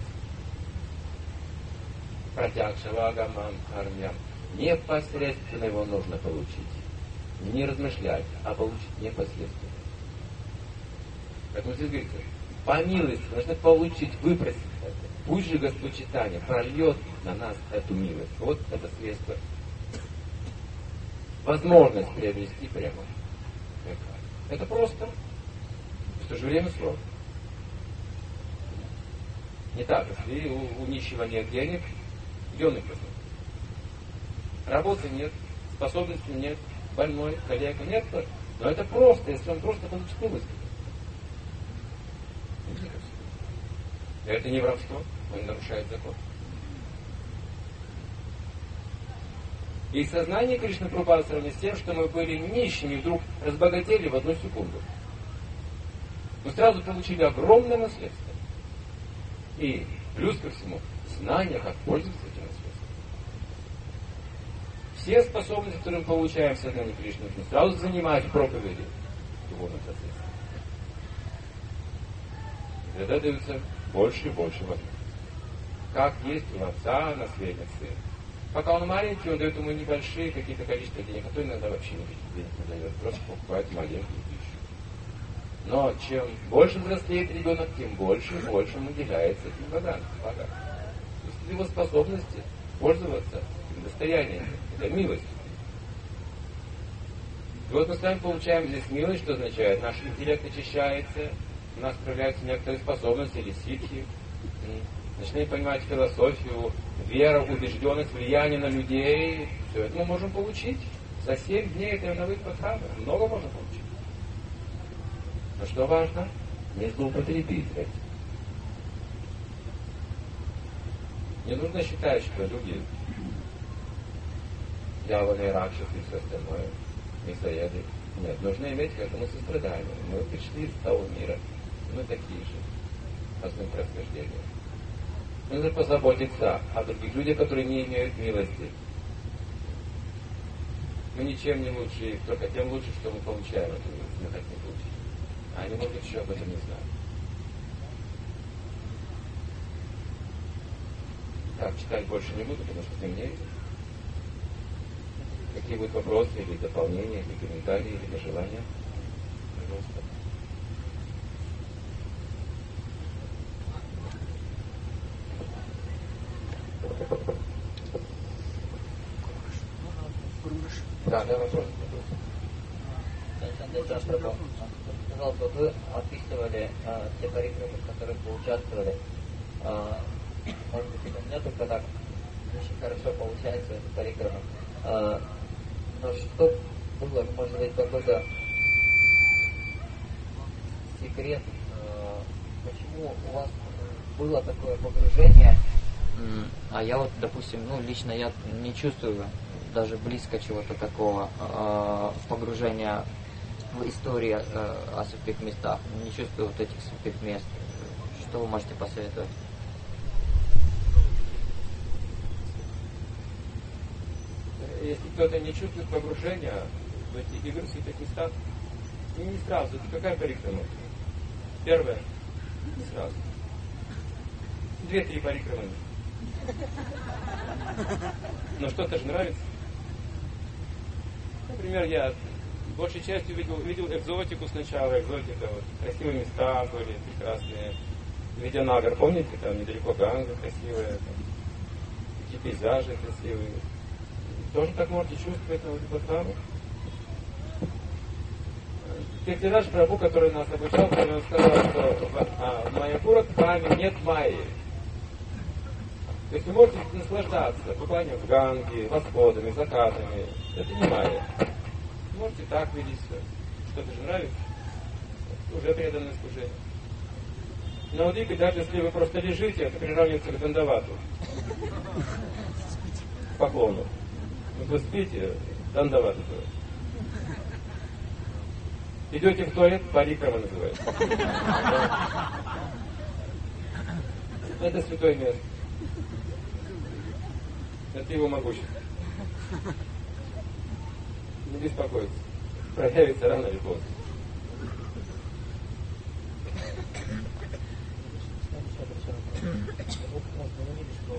Пратякшавагамам кармям. Непосредственно его нужно получить. Не размышлять, а получить непосредственно. Поэтому здесь говорится, по милости нужно получить, выпросить это. Пусть же Господь читания прольет на нас эту милость. Вот это средство. Возможность приобрести прямо. Это просто. В то же время сложно. Не так, если у, у нищего нет денег, где он их возьмет? Работы нет, способности нет, больной, коллега нет. Но это просто, если он просто получит милость. Это не воровство, он нарушает закон. И сознание Кришны Прабхупады сравнено с тем, что мы были нищими и вдруг разбогатели в одну секунду. Мы сразу получили огромное наследство. И плюс ко всему, знание, как пользоваться этим наследством. Все способности, которые мы получаем в сознании Кришны, нужно сразу занимать в проповеди духовных наследств. И тогда даются больше и больше возможностей. Как есть у отца наследник сын. Пока он маленький, он дает ему небольшие какие-то количества денег, а то иногда вообще никаких денег не дает, просто покупает маленькую пищу. Но чем больше взрослеет ребенок, тем больше и больше он уделяется этим богам. То есть его способности пользоваться этим достоянием, это милость. И вот мы с вами получаем здесь милость, что означает, наш интеллект очищается, у нас проявляются некоторые способности или ситхи, начинаем понимать философию, вера, убежденность, влияние на людей. Все это мы можем получить. За семь дней этой Навадвипы. Много можно получить. Но что важно? Не злоупотребить этим. Не нужно считать, что люди дьяволы, ракшасы и все остальное, мясоеды. Нет, нужно иметь к этому сострадание. Мы пришли из того мира. Мы такие же. Основным происхождением. Нужно позаботиться о других людях, которые не имеют милости. Мы ничем не лучше, только тем лучше, что мы получаем эту милость. Мы хотим получить. А они, может быть, еще об этом не знают. Так, читать больше не буду, потому что темнеет. Какие будут вопросы, или дополнения, или комментарии, или пожелания? Пожалуйста. Да, да, вопрос. Сказал бы, вы описывали а, те парикрамы, в которых вы участвовали. А, может быть, у меня только так очень хорошо получается эта парикрама. А, но что было, может быть, какой-то секрет, а, почему у вас было такое погружение, а я вот, допустим, ну, лично я не чувствую даже близко чего-то такого э, погружения в историю э, о святых местах. Не чувствую вот этих святых мест. Что вы можете посоветовать? Если кто-то не чувствует погружения в эти игры в святых местах, не, не сразу. Это какая парикрама? Первая. Не сразу. Две-три парикрамы. Но что-то же нравится. Например, я большей частью видел, видел экзотику сначала, экзотика, вот, красивые места были, прекрасные. Видянагар, помните, там недалеко Ганга красивая, там, такие пейзажи красивые. Тоже так можете чувствовать на Навадвипу. Киртирадж Прабху, который нас обучал, он сказал, что в, в Майяпура Дхаме нет майи. То есть вы можете наслаждаться купанием в Ганге, восходами, закатами. Это не майя. Можете так вести себя. Что-то же нравится. Уже преданное служение. На Навадвипе, даже если вы просто лежите, это приравнивается к дандавату. К поклону. Вот вы спите, дандавату. Идете в туалет, парикрама называется. Это святое место. Это его могущество. Не беспокойтесь. Проявится рано или поздно. вот как раз говорили, что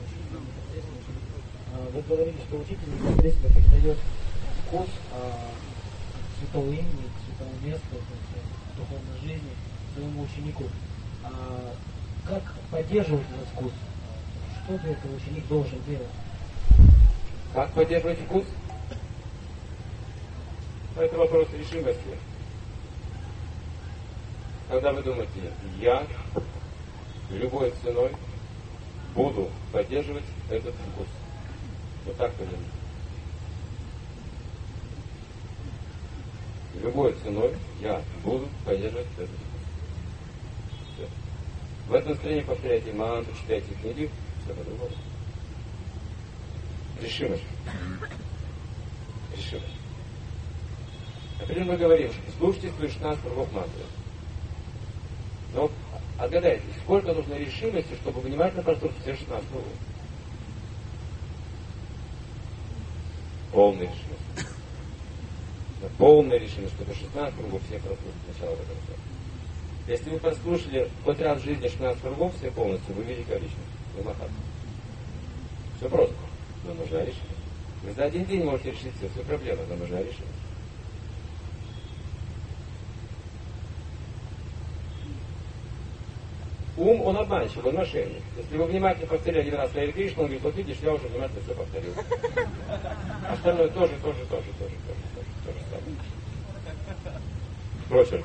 а, вы говорили, что учитель непосредственно передает вкус а, святого имени, святого места, духовной жизни своему ученику. А, как поддерживать этот вкус? Что для этого ученик должен делать? Как поддерживать вкус? Это вопрос решимости. Когда вы думаете, я любой ценой буду поддерживать этот вкус. Вот так подумайте. Любой ценой я буду поддерживать этот вкус. Все. В этом настроении повторяйте мантру, читайте книги, все по-другому. Решимость. Решимость. Например, мы говорим, слушайте свои шестнадцать кругов мантры. Но отгадайте, сколько нужно решимости, чтобы внимательно прослушать все шестнадцать кругов? Полная решимость. Полная решимость, чтобы шестнадцать кругов все прослушать сначала до конца. Если вы прослушали хоть раз в жизни шестнадцать кругов все полностью, вы великая личность. Вы махат. Все просто. Но нужна решимость. Вы за один день можете решить все, все проблемы, но нужна решимость. Ум, он обманщик, он мошенник. Если вы внимательно повторили один раз Харе Кришна, он говорит, вот видишь, я уже внимательно все повторил. Остальное тоже, тоже, тоже, тоже, тоже, тоже, тоже самое. Прочерк.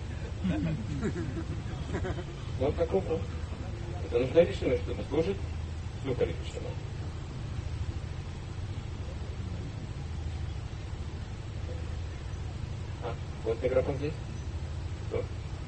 Ну, вот такой вопрос. Это нужна решимость, чтобы слушать всю Харе Кришна. А, вот микрофон здесь. Что?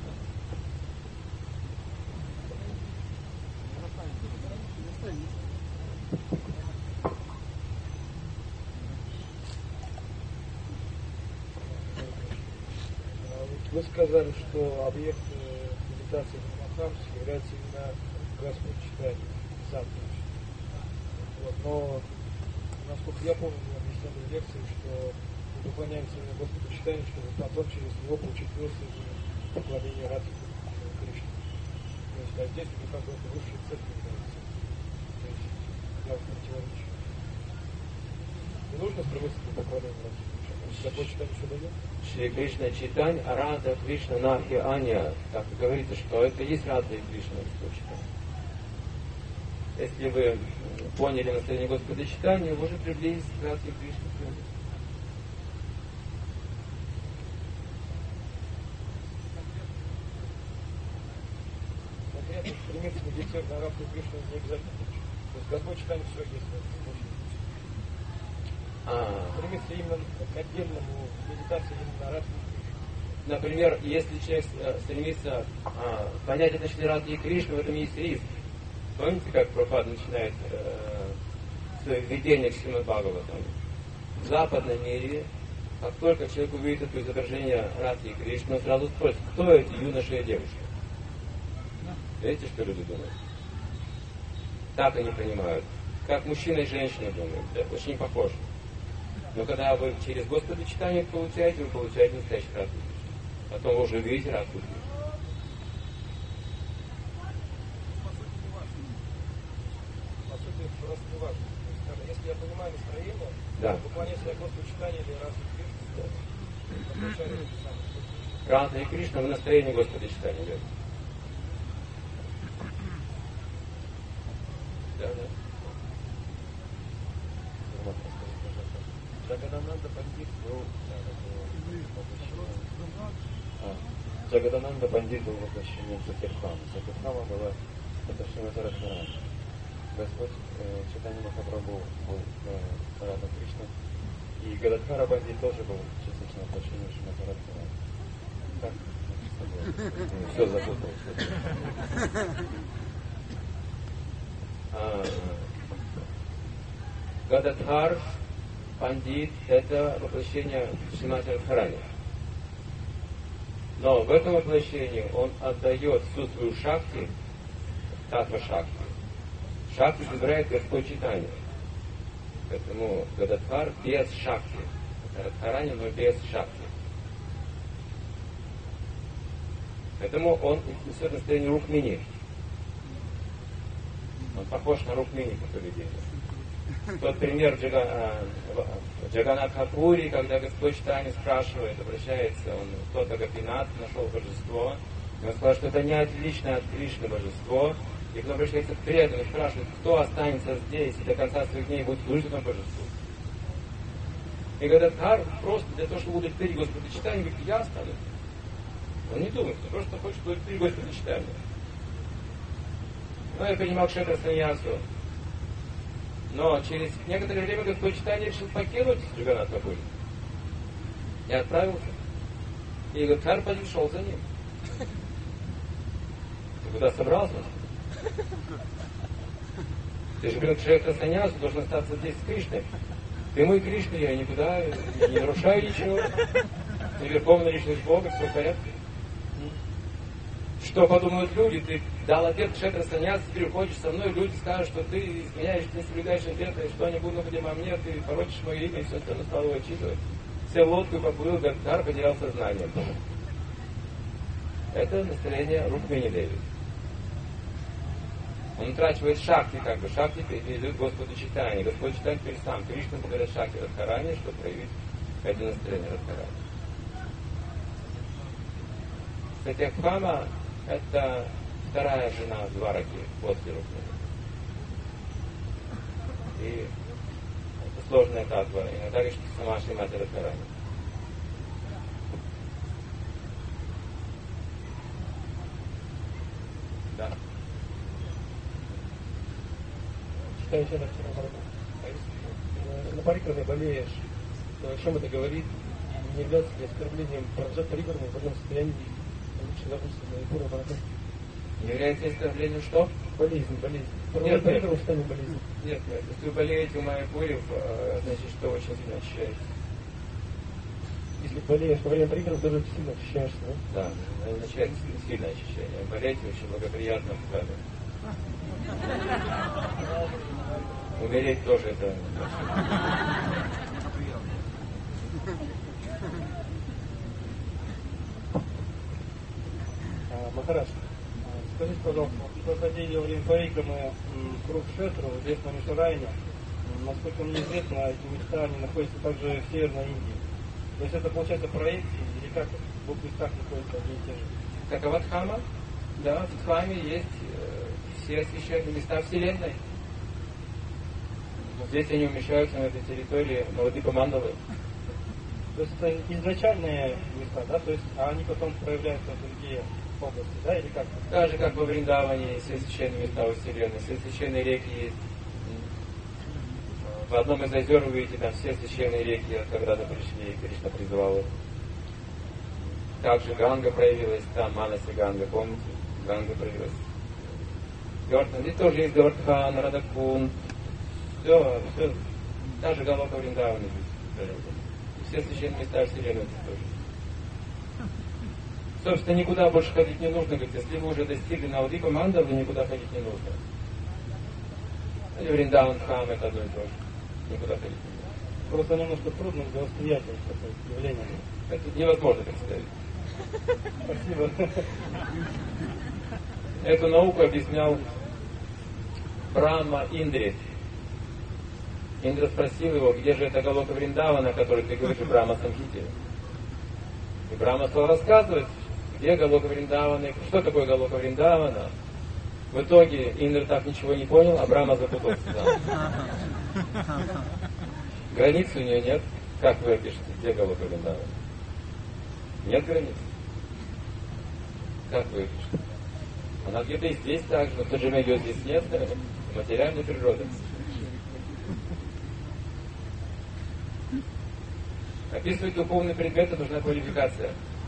Вы сказали, что объект медитации Махамс является именно Господь читание, сам. Вот, но, насколько я помню, вы объясняли в лекции, что мы поклоняемся именно Господу читанию, чтобы потом через него получить милость и поклонение Радхи Кришне. То есть, а здесь это как бы это высшая цель является. То есть, я в противоречию. Не нужно стремиться к поклонению Радхи Кришне. Господь читание что дает? Шри Кришна Читань, Рада Кришна Нахи Аня. Так вы говорите, что это и есть Рада и Кришна источник. Если вы поняли настроение Господа Читания, вы уже приблизились к Раде Кришне. Конкретно стремиться медитировать на Радху Кришну не обязательно. То есть Господь читание все есть. А. Стремиться именно к отдельному медитации именно на Радху. Например, если человек стремится а, понять отношение Радхи и Кришны, в этом есть риск. Помните, как Прабхупада начинает э, свое введение к Шримад Бхагаватам? В западном мире, как только человек увидит это изображение Радхи и Кришны, он сразу спросит, кто эти юноши и девушки? Видите, что люди думают? Так они понимают. Как мужчина и женщина думают. Да, очень похоже. Но когда вы через Господа читание получаете, вы получаете настоящий Радху Кришну. Потом вы уже видите Радху Кришну. По сути, просто не важно. Если я понимаю настроение, да. поклоняюсь я Господу читание или Радху Кришну, то Радха и Кришна в настроении Господа читания идет. Да, да. Джагадананда Пандит был Джагадананда Пандит был воплощением Сатирхама. Сатирхама была это Шримати Радхарани. Господь э, Чайтанья Махапрабху был э, Радха Кришна. И Гададхара Пандит тоже был частично воплощением Шримати Радхарани. Так? Все запуталось. Гададхар Пандит – это воплощение Шримати Радхарани. Но в этом воплощении он отдает всю свою шакти, татва шакти. Шакти забирает Господь Чайтанья. Поэтому Гададхар без шакти. Это Радхарани, но без шакти. Поэтому он несет настроение Рухмини. Он похож на Рукмини по поведению. Тот пример Джаганатха Пури, когда Господь Чайтанья спрашивает, обращается, он кто-то Гопинат нашел божество, и он сказал, что это не отличное от Кришны божество, и кто обращается к преданным, спрашивает, кто останется здесь и до конца своих дней будет служить этому божеству. И Гададхар просто для того, чтобы удовлетворить Господа Чайтанью, говорит, я останусь. Он не думает, он просто хочет удовлетворить Господа Чайтанью. Но я принимал кшетра саньясу. Но через некоторое время Господь Чайтанья решил покинуть Джаганатха Пури. И отправился. И Гададхар шел за ним. Ты куда собрался? Ты же говорил, кшетра саньясу должен остаться здесь с Кришной. Ты мой Кришна, я никуда я не нарушаю ничего. Ты верховная личность Бога, все в порядке. Что подумают люди? Ты дал ответ кшетра саньяс, теперь уходишь со мной, люди скажут, что ты изменяешь, не соблюдаешь ответа, и что они будут говорить о мне, ты порочишь мое имя, и все остальное стало его отчитывать. Все в лодку поплыл, Гададхар потерял сознание. Это настроение Рукмини Деви. Он утрачивает шакти, как бы шакти передает Господу Чайтанье. Господь Чайтанья теперь сам Кришна благодаря шакти Радхарани, чтобы проявить это настроение Радхарани. Сатьякхама — это вторая жена Двараки после Рукмини. И это сложная татва. Иногда говорит, что сама Шримати Радхарани. Да. Читаю еще раз на парикраме болеешь, то о чем это говорит? Не является ли оскорблением продолжать парикраме в больном состоянии? Лучше запустить на Ипура Барака. Не является оскорблением что? Болезнь, болезнь. Нет, парикраме в состоянии болезни. Нет, нет. Если вы болеете у Майяпури, значит, что очень сильно ощущаете. Если болеешь во время парикрама, тоже сильно ощущаешься, да? Да, означает сильное ощущение. Болеть очень благоприятно в кадре. Умереть тоже это. Махарадж, скажите, пожалуйста, что ходили во время парикрамы круг Шетру, известно в Мишарайне, насколько мне известно, эти места они находятся также в Северной Индии. То есть это получается проекции или как в двух местах находятся одни и те же? Как Аватхама, да, в Дхаме есть э, все священные места Вселенной. Здесь они умещаются на этой территории Навадипа Мандалы. То есть это изначальные места, да? То есть, а они потом проявляются в другие области, да, или как? Так же, как во Вриндаване есть все священные места во Вселенной, все священные реки есть. В одном из озер вы видите, там все священные реки когда-то пришли, и Кришна призывал их. Также Ганга проявилась, там Манаси Ганга, помните? Ганга проявилась. Гавардхан, здесь тоже есть Гавардхан, Радакун. Все, все. Даже Галока Вриндавана здесь. Все священные места Вселенной здесь тоже. Собственно, никуда больше ходить не нужно, говорит, если вы уже достигли Навадипа Мандалы, никуда ходить не нужно. И Вриндаван, Дхам, это одно и то же. Никуда ходить не нужно. Просто немножко трудно для восприятия такое явление. Это невозможно представить. Спасибо. Эту науку объяснял Брахма Индре. Индра спросил его, где же эта Галока Вриндавана, о которой ты говоришь, в Брахма Самхите. И Брахма стал рассказывать, где Галока Вриндавана, что такое Галока Вриндавана. В итоге Индра так ничего не понял, а Брахма запутался. Да. Границ у нее нет. Как вы опишете, где Галока Вриндавана? Нет границ. Как вы опишете? Она где-то и здесь так же, но в то же время ее здесь нет. Материальная природа. Описывать духовные предметы нужна квалификация.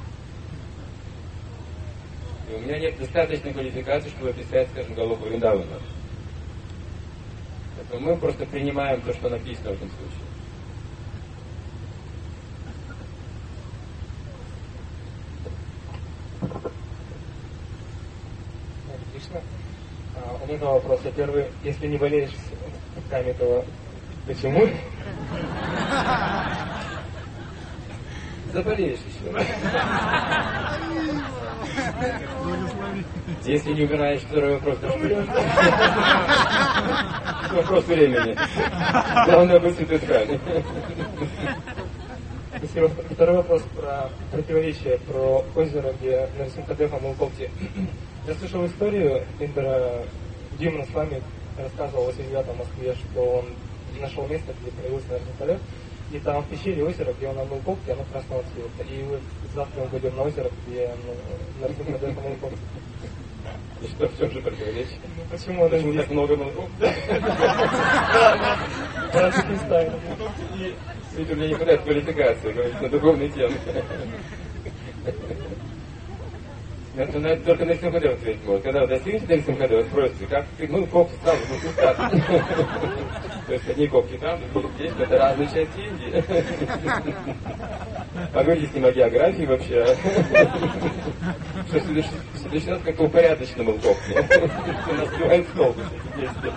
И у меня нет достаточной квалификации, чтобы описать, скажем, Галоку Вриндавана. Поэтому мы просто принимаем то, что написано в этом случае. Отлично. А, у меня два вопроса. Первый, если не болеешь руками, то почему? заболеешь еще. Если не убираешь второй вопрос, то что? Вопрос времени. Главное быть святой ткани. Спасибо. Второй вопрос про противоречие, про озеро, где Нарсимхадев омыл когти. Я слышал историю, Индра Дима с вами рассказывал о ребятам в Москве, что он нашел место, где появился Нарсимхадев, и там в пещере озеро, где он омыл когти, оно красного цвета. И вы завтра мы пойдем на озеро, где Нарсимхадев омыл когти. И что, в чем же противоречие? Ну почему оно Почему здесь? так много молоков? Ведь у меня не хватает квалификации, говорить на духовные темы. Это на это только на Нарсимхадев ответить может. Когда вы достигнете Нарсимхадева, спросите, как ты мыл когти сразу в кустах. То есть одни когти там, другие здесь, это разные части Индии. Поговорите с ним о географии вообще. Что в следующий раз как-то упорядочно мыл когти. У нас сбивает стол вместе.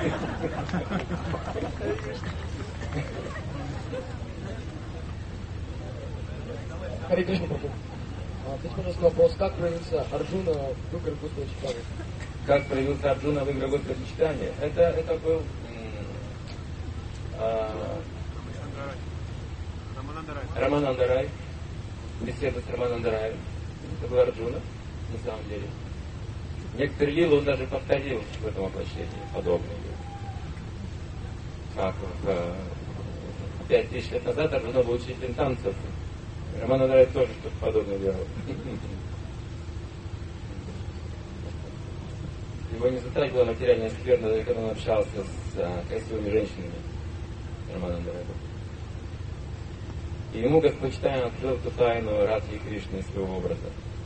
Харе Кришна, Прабху. Ответьте, пожалуйста, на вопрос, как проявился Арджуна в играх Господа Читания? Как проявился Арджуна в играх Господа Читания? Это, это был а, Рамананда Рай. Беседа с Рамананда Раем. Это был Арджуна, на самом деле. Некоторые лилы он даже повторил в этом воплощении, подобные. Как в пять тысяч лет назад Арджуна был учителем танцев. Рамананда Рай тоже что-то подобное делал. Его не затрагивала материальная скверна, когда он общался с а, красивыми женщинами. Рамананда Рай. И ему Господь Чайтанья открыл ту тайну Радхи и Кришны своего образа.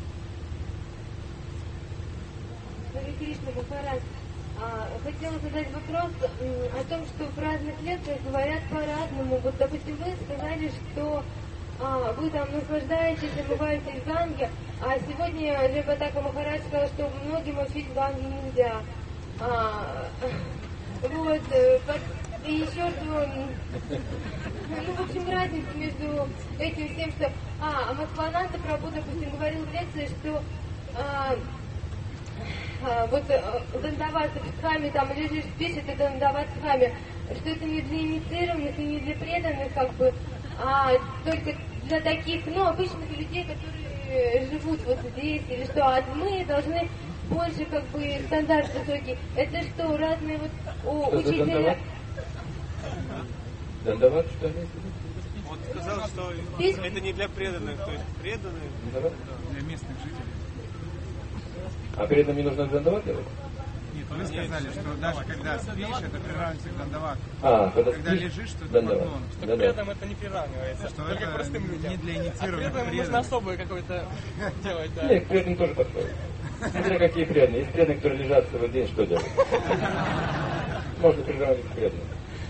Харе Кришна, Махарадж, а, хотела задать вопрос м, о том, что в разных лекциях говорят по-разному. Вот, допустим, вы сказали, что а, вы там наслаждаетесь, омываетесь в Ганге, а сегодня Джайпатака Махарадж сказал, что многим мочить в Ганге нельзя. А, вот, и еще что, ну, в общем, разница между этим и тем, что, а, а Москвананда Прабhu, допустим, говорил в лекции, что а, а, вот дандават в хаме, там лежишь, спишь, это дандават в хаме, что это не для инициированных и не для преданных, как бы, а только для таких, ну, обычных людей, которые живут вот здесь, или что, а мы должны больше, как бы, стандарт высокий. Это что, разные вот о, Что учителя... Дандават, что имеется в виду? Он сказал, что Здесь... это не для преданных, то есть преданные Дандават? для местных жителей. А преданным не нужно дандават делать? Нет, вы сказали, что даже когда спишь, это приравнивается к дандават. А, когда, Когда спишь, лежишь, что это дандават. поклон. Что Да, к да. преданным это не приравнивается, Что только это простым людям. не для А инициированных преданным нужно преданных. особое какое-то делать, да. Нет, к преданным тоже подходит. Смотря какие преданные. Есть преданные, которые лежат целый день, что делать? Можно приравнивать к преданным.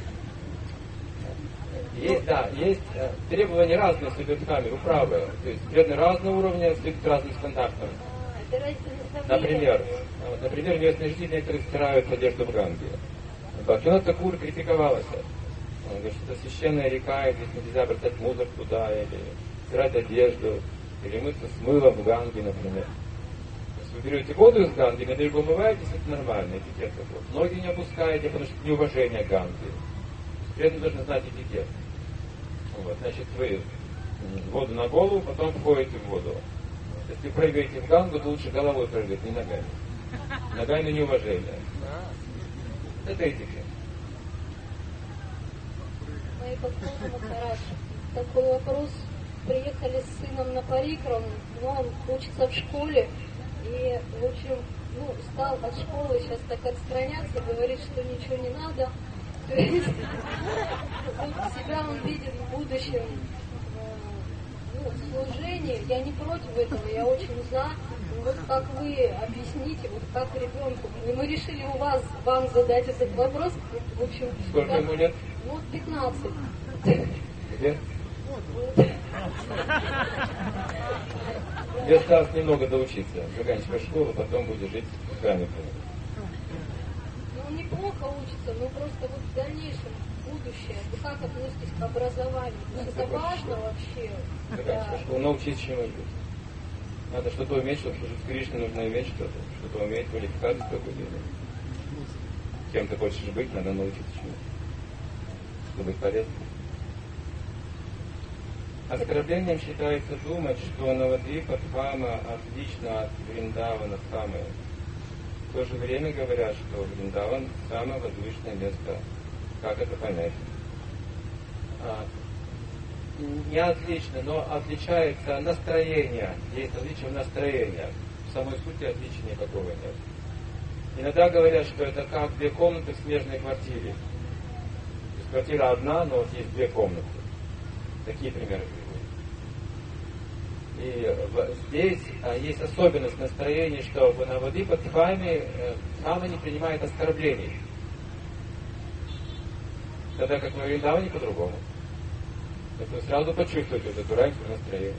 Есть, да, есть э, требования разные следуют в камеру, правы. То есть преданные разного уровня следуют разным стандартам. Это разница наставления. Например, э, вот, например, местные жители некоторые стирают одежду в Ганге. Бхактивинода Такур критиковалась. Он говорит, что это священная река, и здесь нельзя бросать мусор туда, или стирать одежду, или мыться с мылом в Ганге, например. То есть вы берете воду из Ганги, на берегу умываетесь, это нормально, этикет такой. Ноги не опускаете, потому что это неуважение к Ганге. Преданные должны знать этикет. Вот, значит, вы воду на голову, потом входите в воду. Если прыгаете в Гангу, то лучше головой прыгать, не ногами. Ногами неуважение. Это этикет. Мои подходы, Махарадж. Такой вопрос. Приехали с сыном на парикрам, но он учится в школе. И, в общем, ну, стал от школы сейчас так отстраняться, говорит, что ничего не надо. То есть, вот себя он видит в будущем э, ну, служении. Я не против этого, я очень за. Вот как вы объясните, вот как ребенку. И мы решили у вас, вам задать этот вопрос. В общем, Сколько как, ему лет? ну, пятнадцать. Где? Тебе осталось немного доучиться. Заканчивай школу, потом будешь жить в храме. Ну, там неплохо учатся, но просто вот в дальнейшем, будущее, вы как относитесь к образованию? То есть это важно вообще? Да, что научиться чему-нибудь. Надо что-то уметь, чтобы служить Кришне, нужно иметь что-то. Что-то уметь, квалификацию какую-то иметь. Кем ты хочешь быть, надо научиться чему-то. Чтобы быть полезным. Оскорблением считается думать, что Навадвипа Дхама отлично от Вриндавана Дхамы. В то же время говорят, что Вриндаван самое возвышенное место. Как это понять? А, не отлично, но отличается настроение. Есть отличие в настроении. В самой сути отличия никакого нет. Иногда говорят, что это как две комнаты в смежной квартире. То есть квартира одна, но вот есть две комнаты. Такие примеры приводят. И здесь есть особенность настроения, что в Навадвипа Дхаме Дхама не принимает оскорблений. Тогда как на Вриндаване по-другому. Это вы сразу почувствуете вот эту разницу настроения.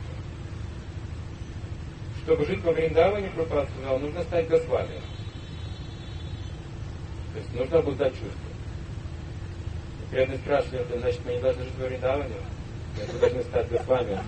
Чтобы жить во Вриндаване, Прабхупада сказал, нужно стать Госвами. То есть нужно обуздать чувства. Преданные спрашивали, это значит, мы не должны жить во Вриндаване? Мы должны стать Госвами.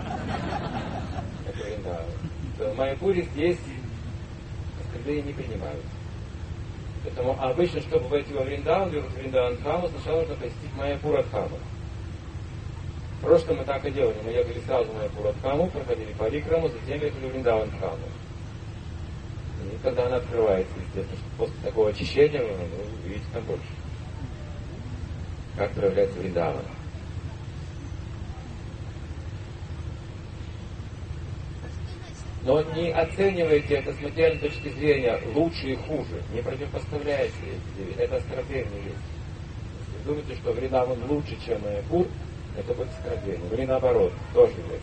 Это Вриндаван. В Майяпуре здесь оскорбления не принимают. Поэтому обычно, чтобы войти во Вриндаван, в Вриндаван Дхаму, сначала нужно посетить Майяпура Дхаму. В прошлом мы так и делали. Мы ехали сразу в Майяпура Дхаму, проходили парикраму, затем ехали в Вриндаван Дхаму. И когда она открывается, естественно, после такого очищения, вы увидите там больше. Как проявляется Вриндаван. Но не оценивайте это с материальной точки зрения лучше и хуже. Не противопоставляйте. Это оскорбление есть. Если вы думаете, что Вриндаван лучше, чем Майяпур, это будет оскорбление. Или наоборот, тоже является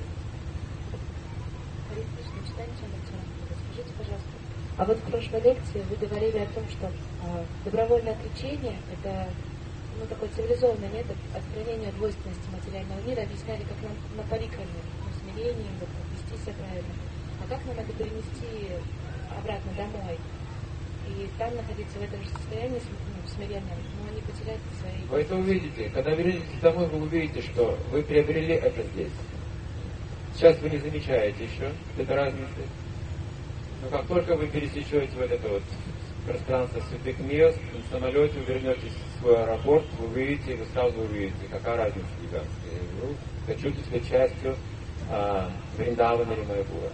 оскорблением. Скажите, пожалуйста, а вот в прошлой лекции вы говорили о том, что э, добровольное отречение – это ну, такой цивилизованный метод отстранения двойственности материального мира, объясняли, как нам на парикраме, ну, смирением, вот, как вести себя правильно. А как нам это перенести обратно домой? И там находиться в этом же состоянии ну, смиренном, но не потерять свои... Вы это увидите. Когда вернетесь домой, вы увидите, что вы приобрели это здесь. Сейчас вы не замечаете еще этой разницы. Но как только вы пересечете вот это вот пространство святых мест, на самолете вы вернетесь в свой аэропорт, вы увидите, вы сразу увидите, какая разница гигантская. Вы почувствуете себя частью а, Вриндавана или Майяпура.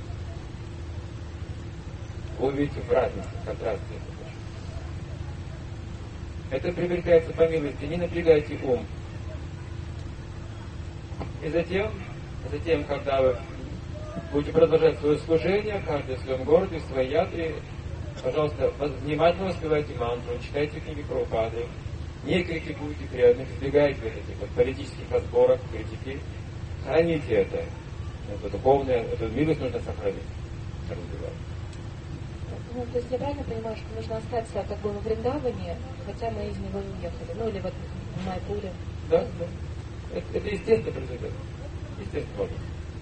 Вы увидите в разнице, в контрасте. Это приобретается по милости, не напрягайте ум. И затем, затем, когда вы будете продолжать свое служение, каждый в своем городе, в своей ятре, пожалуйста, внимательно воспевайте мантру, читайте книги Прабхупады, не критикуйте преданных, избегайте вот этих вот политических разборок, критики, храните это. Это духовное, эту милость нужно сохранить. Ну, то есть я правильно понимаю, что нужно остаться как бы во Вриндаване, хотя мы из него уехали, ну или вот в Майяпуре. Да, да. Это, это естественно произойдет. Естественно образом.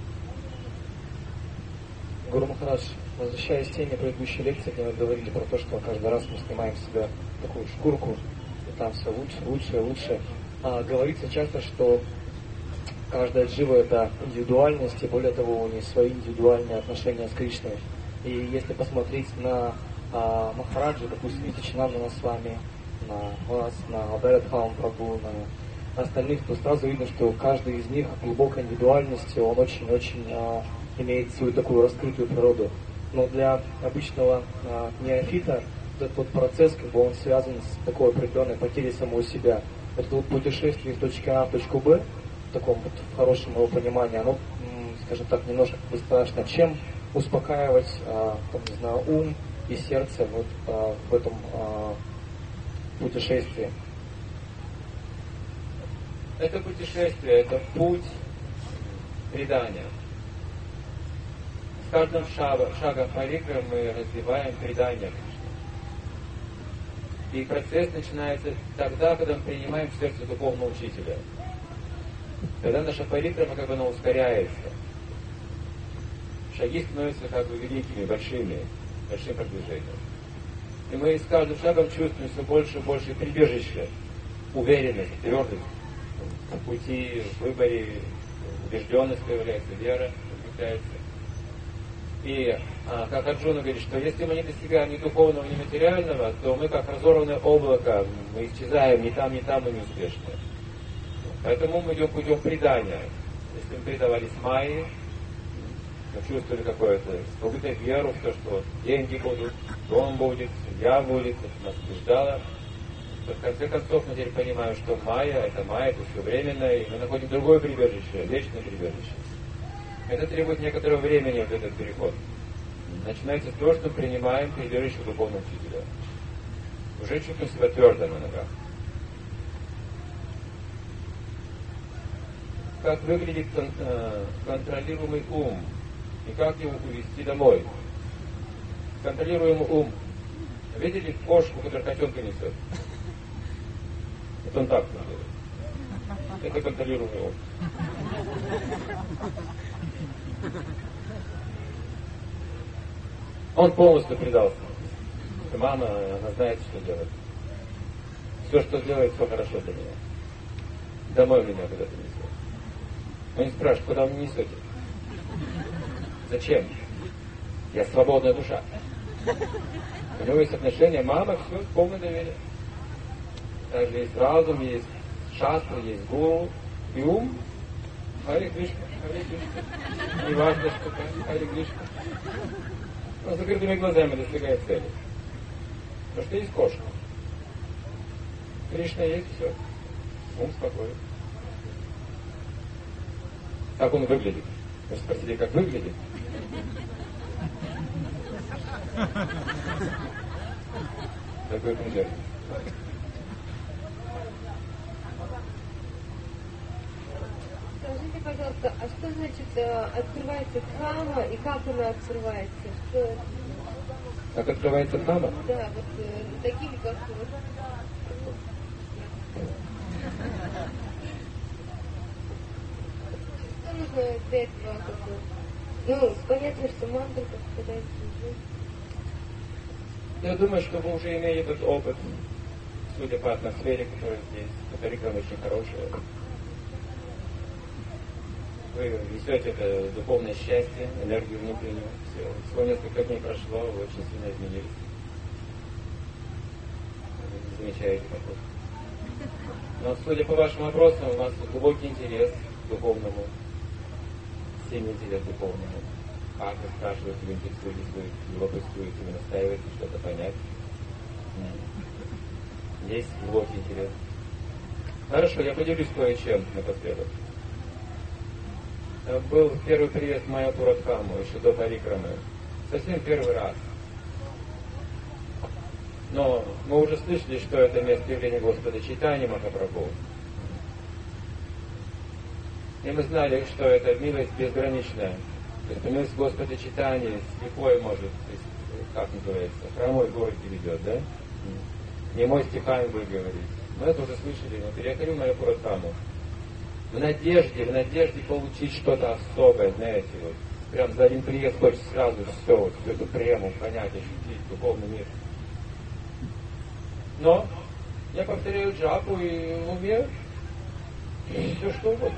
Гуру Махарадж, возвращаясь к теме предыдущей лекции, где мы говорили про то, что каждый раз мы снимаем с себя такую шкурку, и там все лучше, лучше, лучше. А, говорится часто, что каждая джива — это индивидуальность, и более того, у нее свои индивидуальные отношения с Кришной. И если посмотреть на а, Махараджа, допустим, Сачинандана с вами, на вас, на Абхарадхам Прабху, на остальных, то сразу видно, что каждый из них глубокой индивидуальности, он очень-очень а, имеет свою такую раскрытую природу. Но для обычного а, неофита этот вот процесс, как бы он связан с такой определенной потерей самого себя. Это вот путешествие из точки А в точку Б, в таком вот в хорошем его понимании, оно, скажем так, немножко как бы страшно. Чем успокаивать, а, там, не знаю, ум и сердце вот а, в этом а, путешествии? Это путешествие, это путь предания. С каждым шагом, шагом парикрамы мы развиваем предание Кришне. И процесс начинается тогда, когда мы принимаем в сердце духовного учителя. Тогда наша парикрама как бы она ускоряется. Шаги становятся как бы великими, большими, большим продвижением. И мы с каждым шагом чувствуем все больше и больше прибежище, уверенность, твердость в пути, в выборе, убежденность появляется, вера укрепляется. И а, как Арджуна говорит, что если мы не достигаем ни духовного, ни материального, то мы как разорванное облако, мы исчезаем ни там, ни там, мы не успешны. Поэтому мы идем путем предания. Если мы предавались майе, мы чувствовали какое-то, какую-то веру в то, что деньги будут, дом будет, семья будет, это нас убеждало. То в конце концов мы теперь понимаем, что майя, это майя, это все временное, и мы находим другое прибежище, вечное прибежище. Это требует некоторого времени, вот этот переход. Начинается с того, что мы принимаем прибежище духовного учителя. Уже чувствуем себя твердо на ногах. Как выглядит кон- э, контролируемый ум и как его увести домой. Контролируемый ум. Видели кошку, которая котенка несет? Вот он так делает. Это контролируемый ум. Он полностью предался. Мама, она знает, что делать. Все, что делает, все хорошо для меня. Домой меня куда-то несет. Он не спрашивает, куда вы меня несете? Зачем? Я свободная душа. У него есть отношения, мама, все, полное доверие. Также есть разум, есть шастра, есть гуру и ум. Харе Кришна, Харе Кришна. Не важно, что там, Харе Кришна. Он с закрытыми глазами достигает цели. Потому что есть кошка. Кришна есть, все. Ум спокоен. Как он выглядит? Вы спросили, как выглядит? Такой пример. Скажите, пожалуйста, а что значит э, открывается дхамма и как она открывается? Что это? Как открывается дхамма? Да, вот э, такими как вот. Что нужно для этого? Как бы? Ну, понятно, что мантра как пытается жить. Я думаю, что вы уже имеете этот опыт, судя по атмосфере, которая здесь. Католикам очень хорошая. Вы несете это духовное счастье, энергию внутреннюю. Все. Всего несколько дней прошло, вы очень сильно изменились. Вы замечаете такое. Но судя по вашим вопросам, у вас глубокий интерес к духовному, сильный интерес к духовному. Как вы спрашиваете, вы интересуетесь, вы любопытствуете, вы настаиваете что-то понять. Есть глубокий интерес. Хорошо, я поделюсь кое-чем напоследок. Был первый приезд в Майяпура-дхамму, еще до Парикрамы. Совсем первый раз. Но мы уже слышали, что это место явления Господа Чайтаньи Махапрабху. И мы знали, что это милость безграничная. То есть милость Господа Чайтаньи слепой может, то есть, как называется, хромой город ведет, да? Немой стихами будет говорить. Мы это уже слышали, но переходим в Майяпура-дхамму. В надежде, в надежде получить что-то особое, знаете, вот. Прям за один приезд хочется сразу все, вот, всю эту прему понять, ощутить духовный мир. Но я повторяю джапу и в уме все что угодно.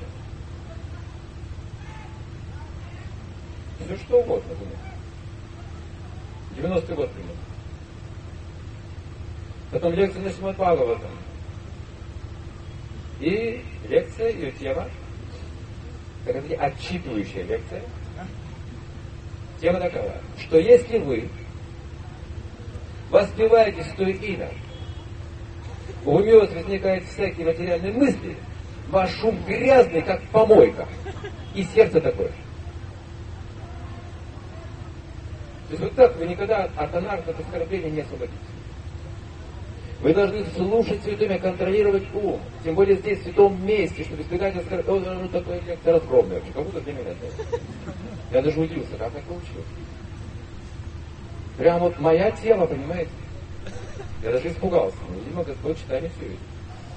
Все что угодно в уме. девяностый год примерно. Потом лекция на Шримад Бхагаватам. И лекция, ее тема, такая отчитывающая лекция, тема такова, что если вы воспеваете свое имя, в уме у вас возникают всякие материальные мысли, ваш ум грязный, как помойка, и сердце такое. То есть вот так вы никогда от анархов оскорбления не освободитесь. Вы должны слушать Святое Имя, контролировать ум. Тем более здесь, в святом месте, чтобы избегать оскорбления. Ну, такое лекция разгромная вообще, как будто для меня. Я даже удивился, как это получилось. Прям вот моя тема, понимаете? Я даже испугался. Видимо, Господь читание все видит.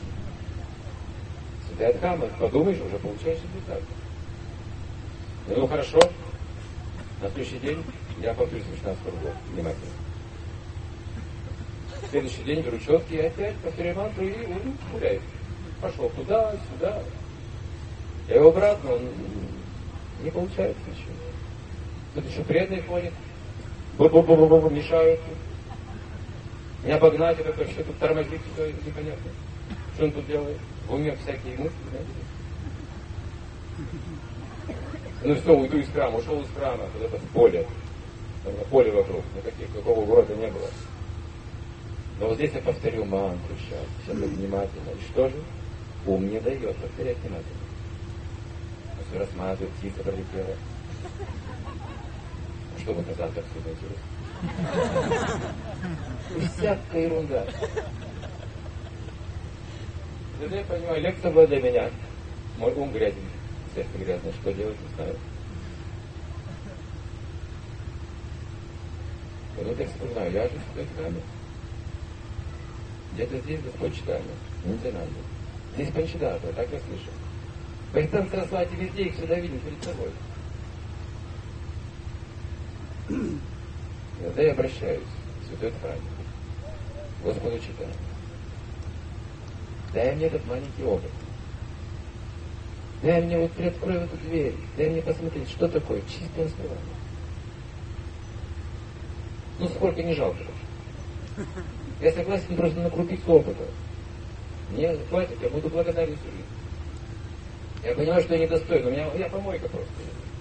Святая Дхамма, подумаешь, уже получаешь результат. Ну, хорошо. На следующий день я повторюсь шестнадцать кругов. Внимательно. следующий день беру четки и опять повторяю мантру и он гуляет. Пошел туда, сюда. Я его обратно, он не получается ничего. Тут еще преданные ходят, бу-бу-бу-бу-бу, мешают. Меня обогнать, это вообще тут тормозит, все это непонятно. Что он тут делает? В уме всякие мысли, знаете. Ну все, уйду из храма, ушел из храма, куда-то в поле. Там на поле вокруг, никаких, какого города не было. Но вот здесь я повторю мантру сейчас, сейчас я внимательно. И что же? Ум не дает повторять внимательно. Он все рассматривает, птица пролетела. Что мы назад отсюда интересно? Всякая ерунда. Тогда я понимаю, лекция была для меня. Мой ум грязный, сердце грязное, что делать, не знаю. Вот я вспоминаю, я же в той храме. Где-то здесь Господь читает, Нитянанда. Здесь Панчадхарма, так я слышал. Бхактан Сарасвати везде их всегда видим перед собой. И тогда я обращаюсь к святой храме, Господу читаю. Дай мне этот маленький опыт. Дай мне вот приоткрой эту дверь. Дай мне посмотреть, что такое чистое основание. Ну, сколько не жалко даже. Я согласен просто накрутить опыта. Мне хватит, я буду благодарен всю жизнь. Я понимаю, что я недостоин, у меня я помойка просто.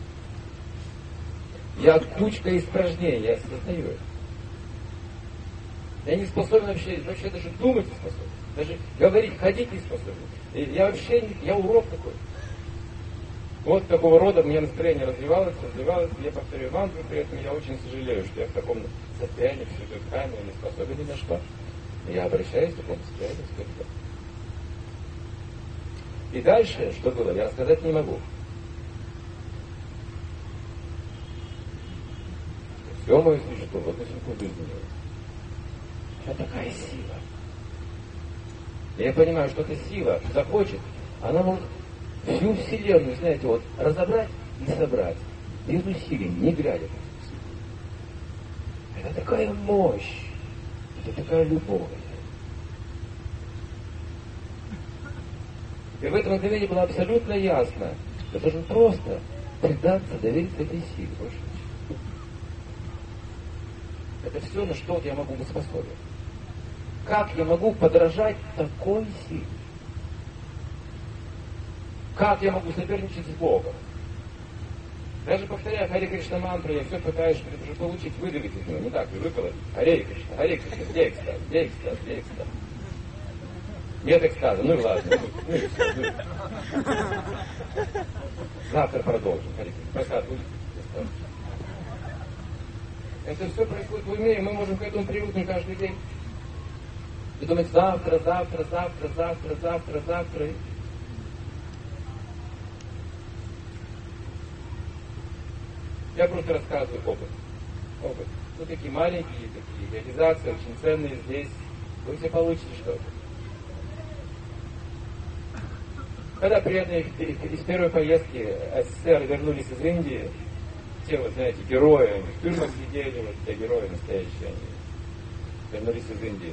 Я кучка испражнений, я сознаю это. Я не способен вообще, вообще даже думать не способен. Даже говорить, ходить не способен. И я вообще, не, я урод такой. Вот такого рода у меня настроение развивалось, развивалось, я повторяю мантру, при этом я очень сожалею, что я в таком состоянии, в святой храме, не способен ни на что. И я обращаюсь в таком состоянии, сколько. И дальше, что было, я рассказать не могу. Все мое существо, вот на секунду изменилось. Это такая сила. И я понимаю, что эта сила захочет, она может всю вселенную, знаете, вот разобрать и собрать. Без усилий, не глядя. Это такая мощь. Это такая любовь. И в этом мгновении было абсолютно ясно. Я должен просто предаться, довериться этой силе. Больше ничего. Это все, на что я могу быть способен. Как я могу подражать такой силе? Как я могу соперничать с Богом? Даже повторяя Харе Кришна мантру, я все пытаюсь получить, выдавить из него. Не так же, выколоть. Харе Кришна, Харе Кришна, где экстаз, где экстаз, где экстаз. Нет экстаза, ну и ладно. Ну и все, ну и все. Завтра продолжим, Харе Кришна. Просад будет. Это все происходит в уме, и мы можем к этому привыкнуть каждый день. И думать завтра, завтра, завтра, завтра, завтра, завтра. Я просто рассказываю опыт. Опыт. Ну, такие маленькие, такие реализации, очень ценные здесь. Вы все получите что-то. Когда преданные из первой поездки СССР вернулись из Индии, те, вот, знаете, герои, в тюрьмах сидели, вот те герои настоящие, они вернулись из Индии.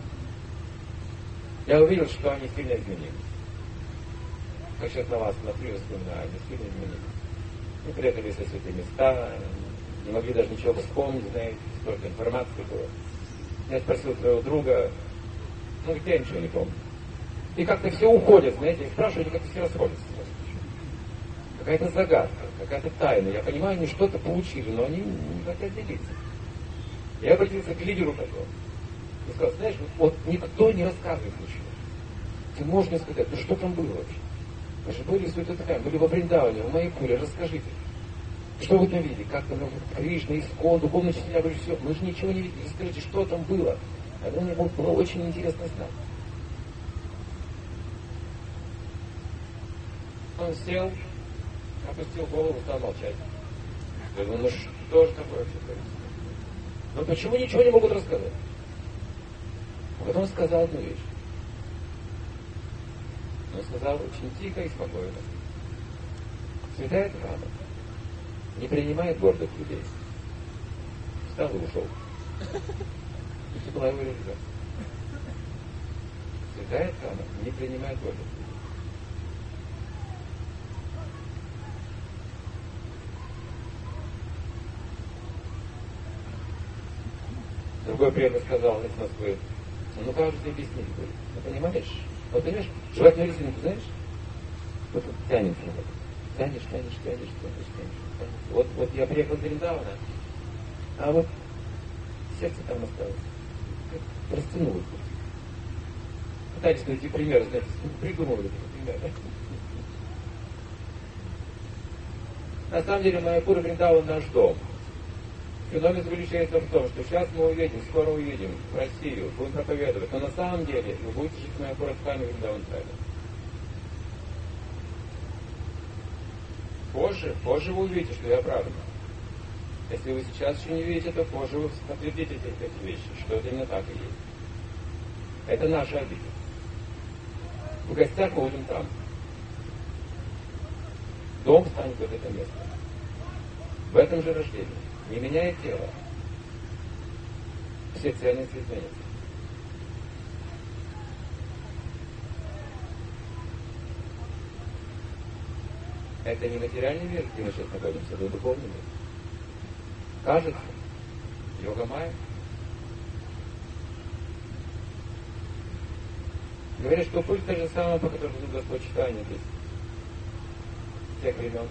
Я увидел, что они сильно изменились. Как сейчас на вас смотрю и вспоминаю, они сильно изменились. Не приехали со святые места, не могли даже ничего вспомнить, знаете, столько информации было. Я спросил твоего друга, ну где я ничего не помню. И как-то все уходят, знаете, я спрашиваю, как-то все расходятся. Какая-то загадка, какая-то тайна. Я понимаю, они что-то получили, но они не хотят делиться. Я обратился к лидеру потом. И сказал, знаешь, вот никто не рассказывает ничего. Ты можешь мне сказать, ну что там было вообще? Мы же были в Святой Храме, были во Вриндаване, в Майяпуре, расскажите. Что вы там видели? Как там Кришна, Искон, духовные учителя, я говорю, все, мы же ничего не видели. Расскажите, что там было? Это мне было очень интересно знать. Он сел, опустил голову, стал молчать. Я думаю, ну что же такое вообще происходит? Ну почему ничего не могут рассказать? А потом сказал одну вещь. Он сказал очень тихо и спокойно. Святая Храма не принимает гордых людей. Встал и ушел. Это была его реализация. Питает кама, не принимает воду. Другой преданный сказал из Москвы, ну как же ты объяснить будет? Ну понимаешь? Вот понимаешь, жевательную резинку, знаешь? Вот тут тянется вот. Тянешь, тянешь, тянешь, тянешь, тянешь, тянешь. Вот, вот я приехал из Вриндавана, а вот сердце там осталось. Растянулось. Пытались найти пример, знаете, придумывали такой пример. На самом деле, Майяпур и Вриндаван наш дом. Феномен заключается в том, что сейчас мы уедем, скоро уедем в Россию, будем проповедовать, но на самом деле вы будете жить в Майяпур Адхаме и Вриндаван Тхаме. Позже, позже вы увидите, что я прав. Если вы сейчас еще не видите, то позже вы подтвердите эти вещи, что это именно так и есть. Это наша обитель. В гостях мы будем там. Дом станет вот это место. В этом же рождении. Не меняя тело. Все ценности изменятся. Это не материальный мир, где мы сейчас находимся, это духовный мир. Кажется, йога майя. Говорят, что путь та же самая, по которому идет Господь читание здесь. С тех времен.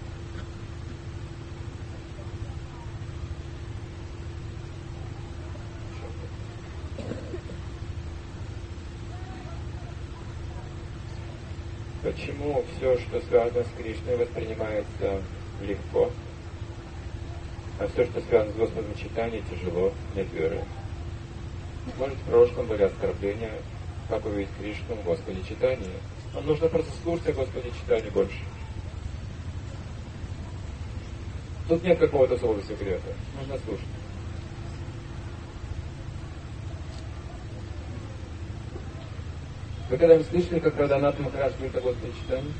Почему все, что связано с Кришной, воспринимается легко, а все, что связано с Господом Чайтаньей, тяжело, нет веры? Может, в прошлом были оскорбления, как увидеть Кришну в Господе Чайтаньи. Нам нужно просто слушать о Господе Чайтаньи больше. Тут нет какого-то особого секрета. Нужно слушать. Вы когда-нибудь слышали, как Радханат Махарадж говорит о Господе Чайтаньи?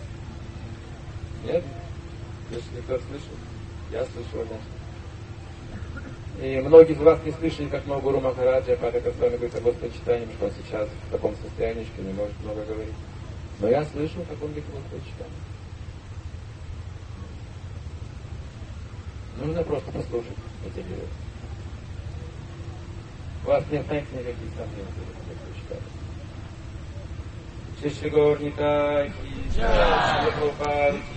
Нет? Слышали, кто слышал? Я слышал, да. И многие из вас не слышали, как Махагуру Махараджа Пада Госвами говорит о Господе Чайтаньи, потому что он сейчас в таком состоянии, что не может много говорить. Но я слышал, как он говорит о Господе Чайтаньи. Нужно просто послушать эти люди. У вас не останется никаких сомнений в Господе Чайтаньи. Шри Шри Гаур Нитай, Шри Прабхупад.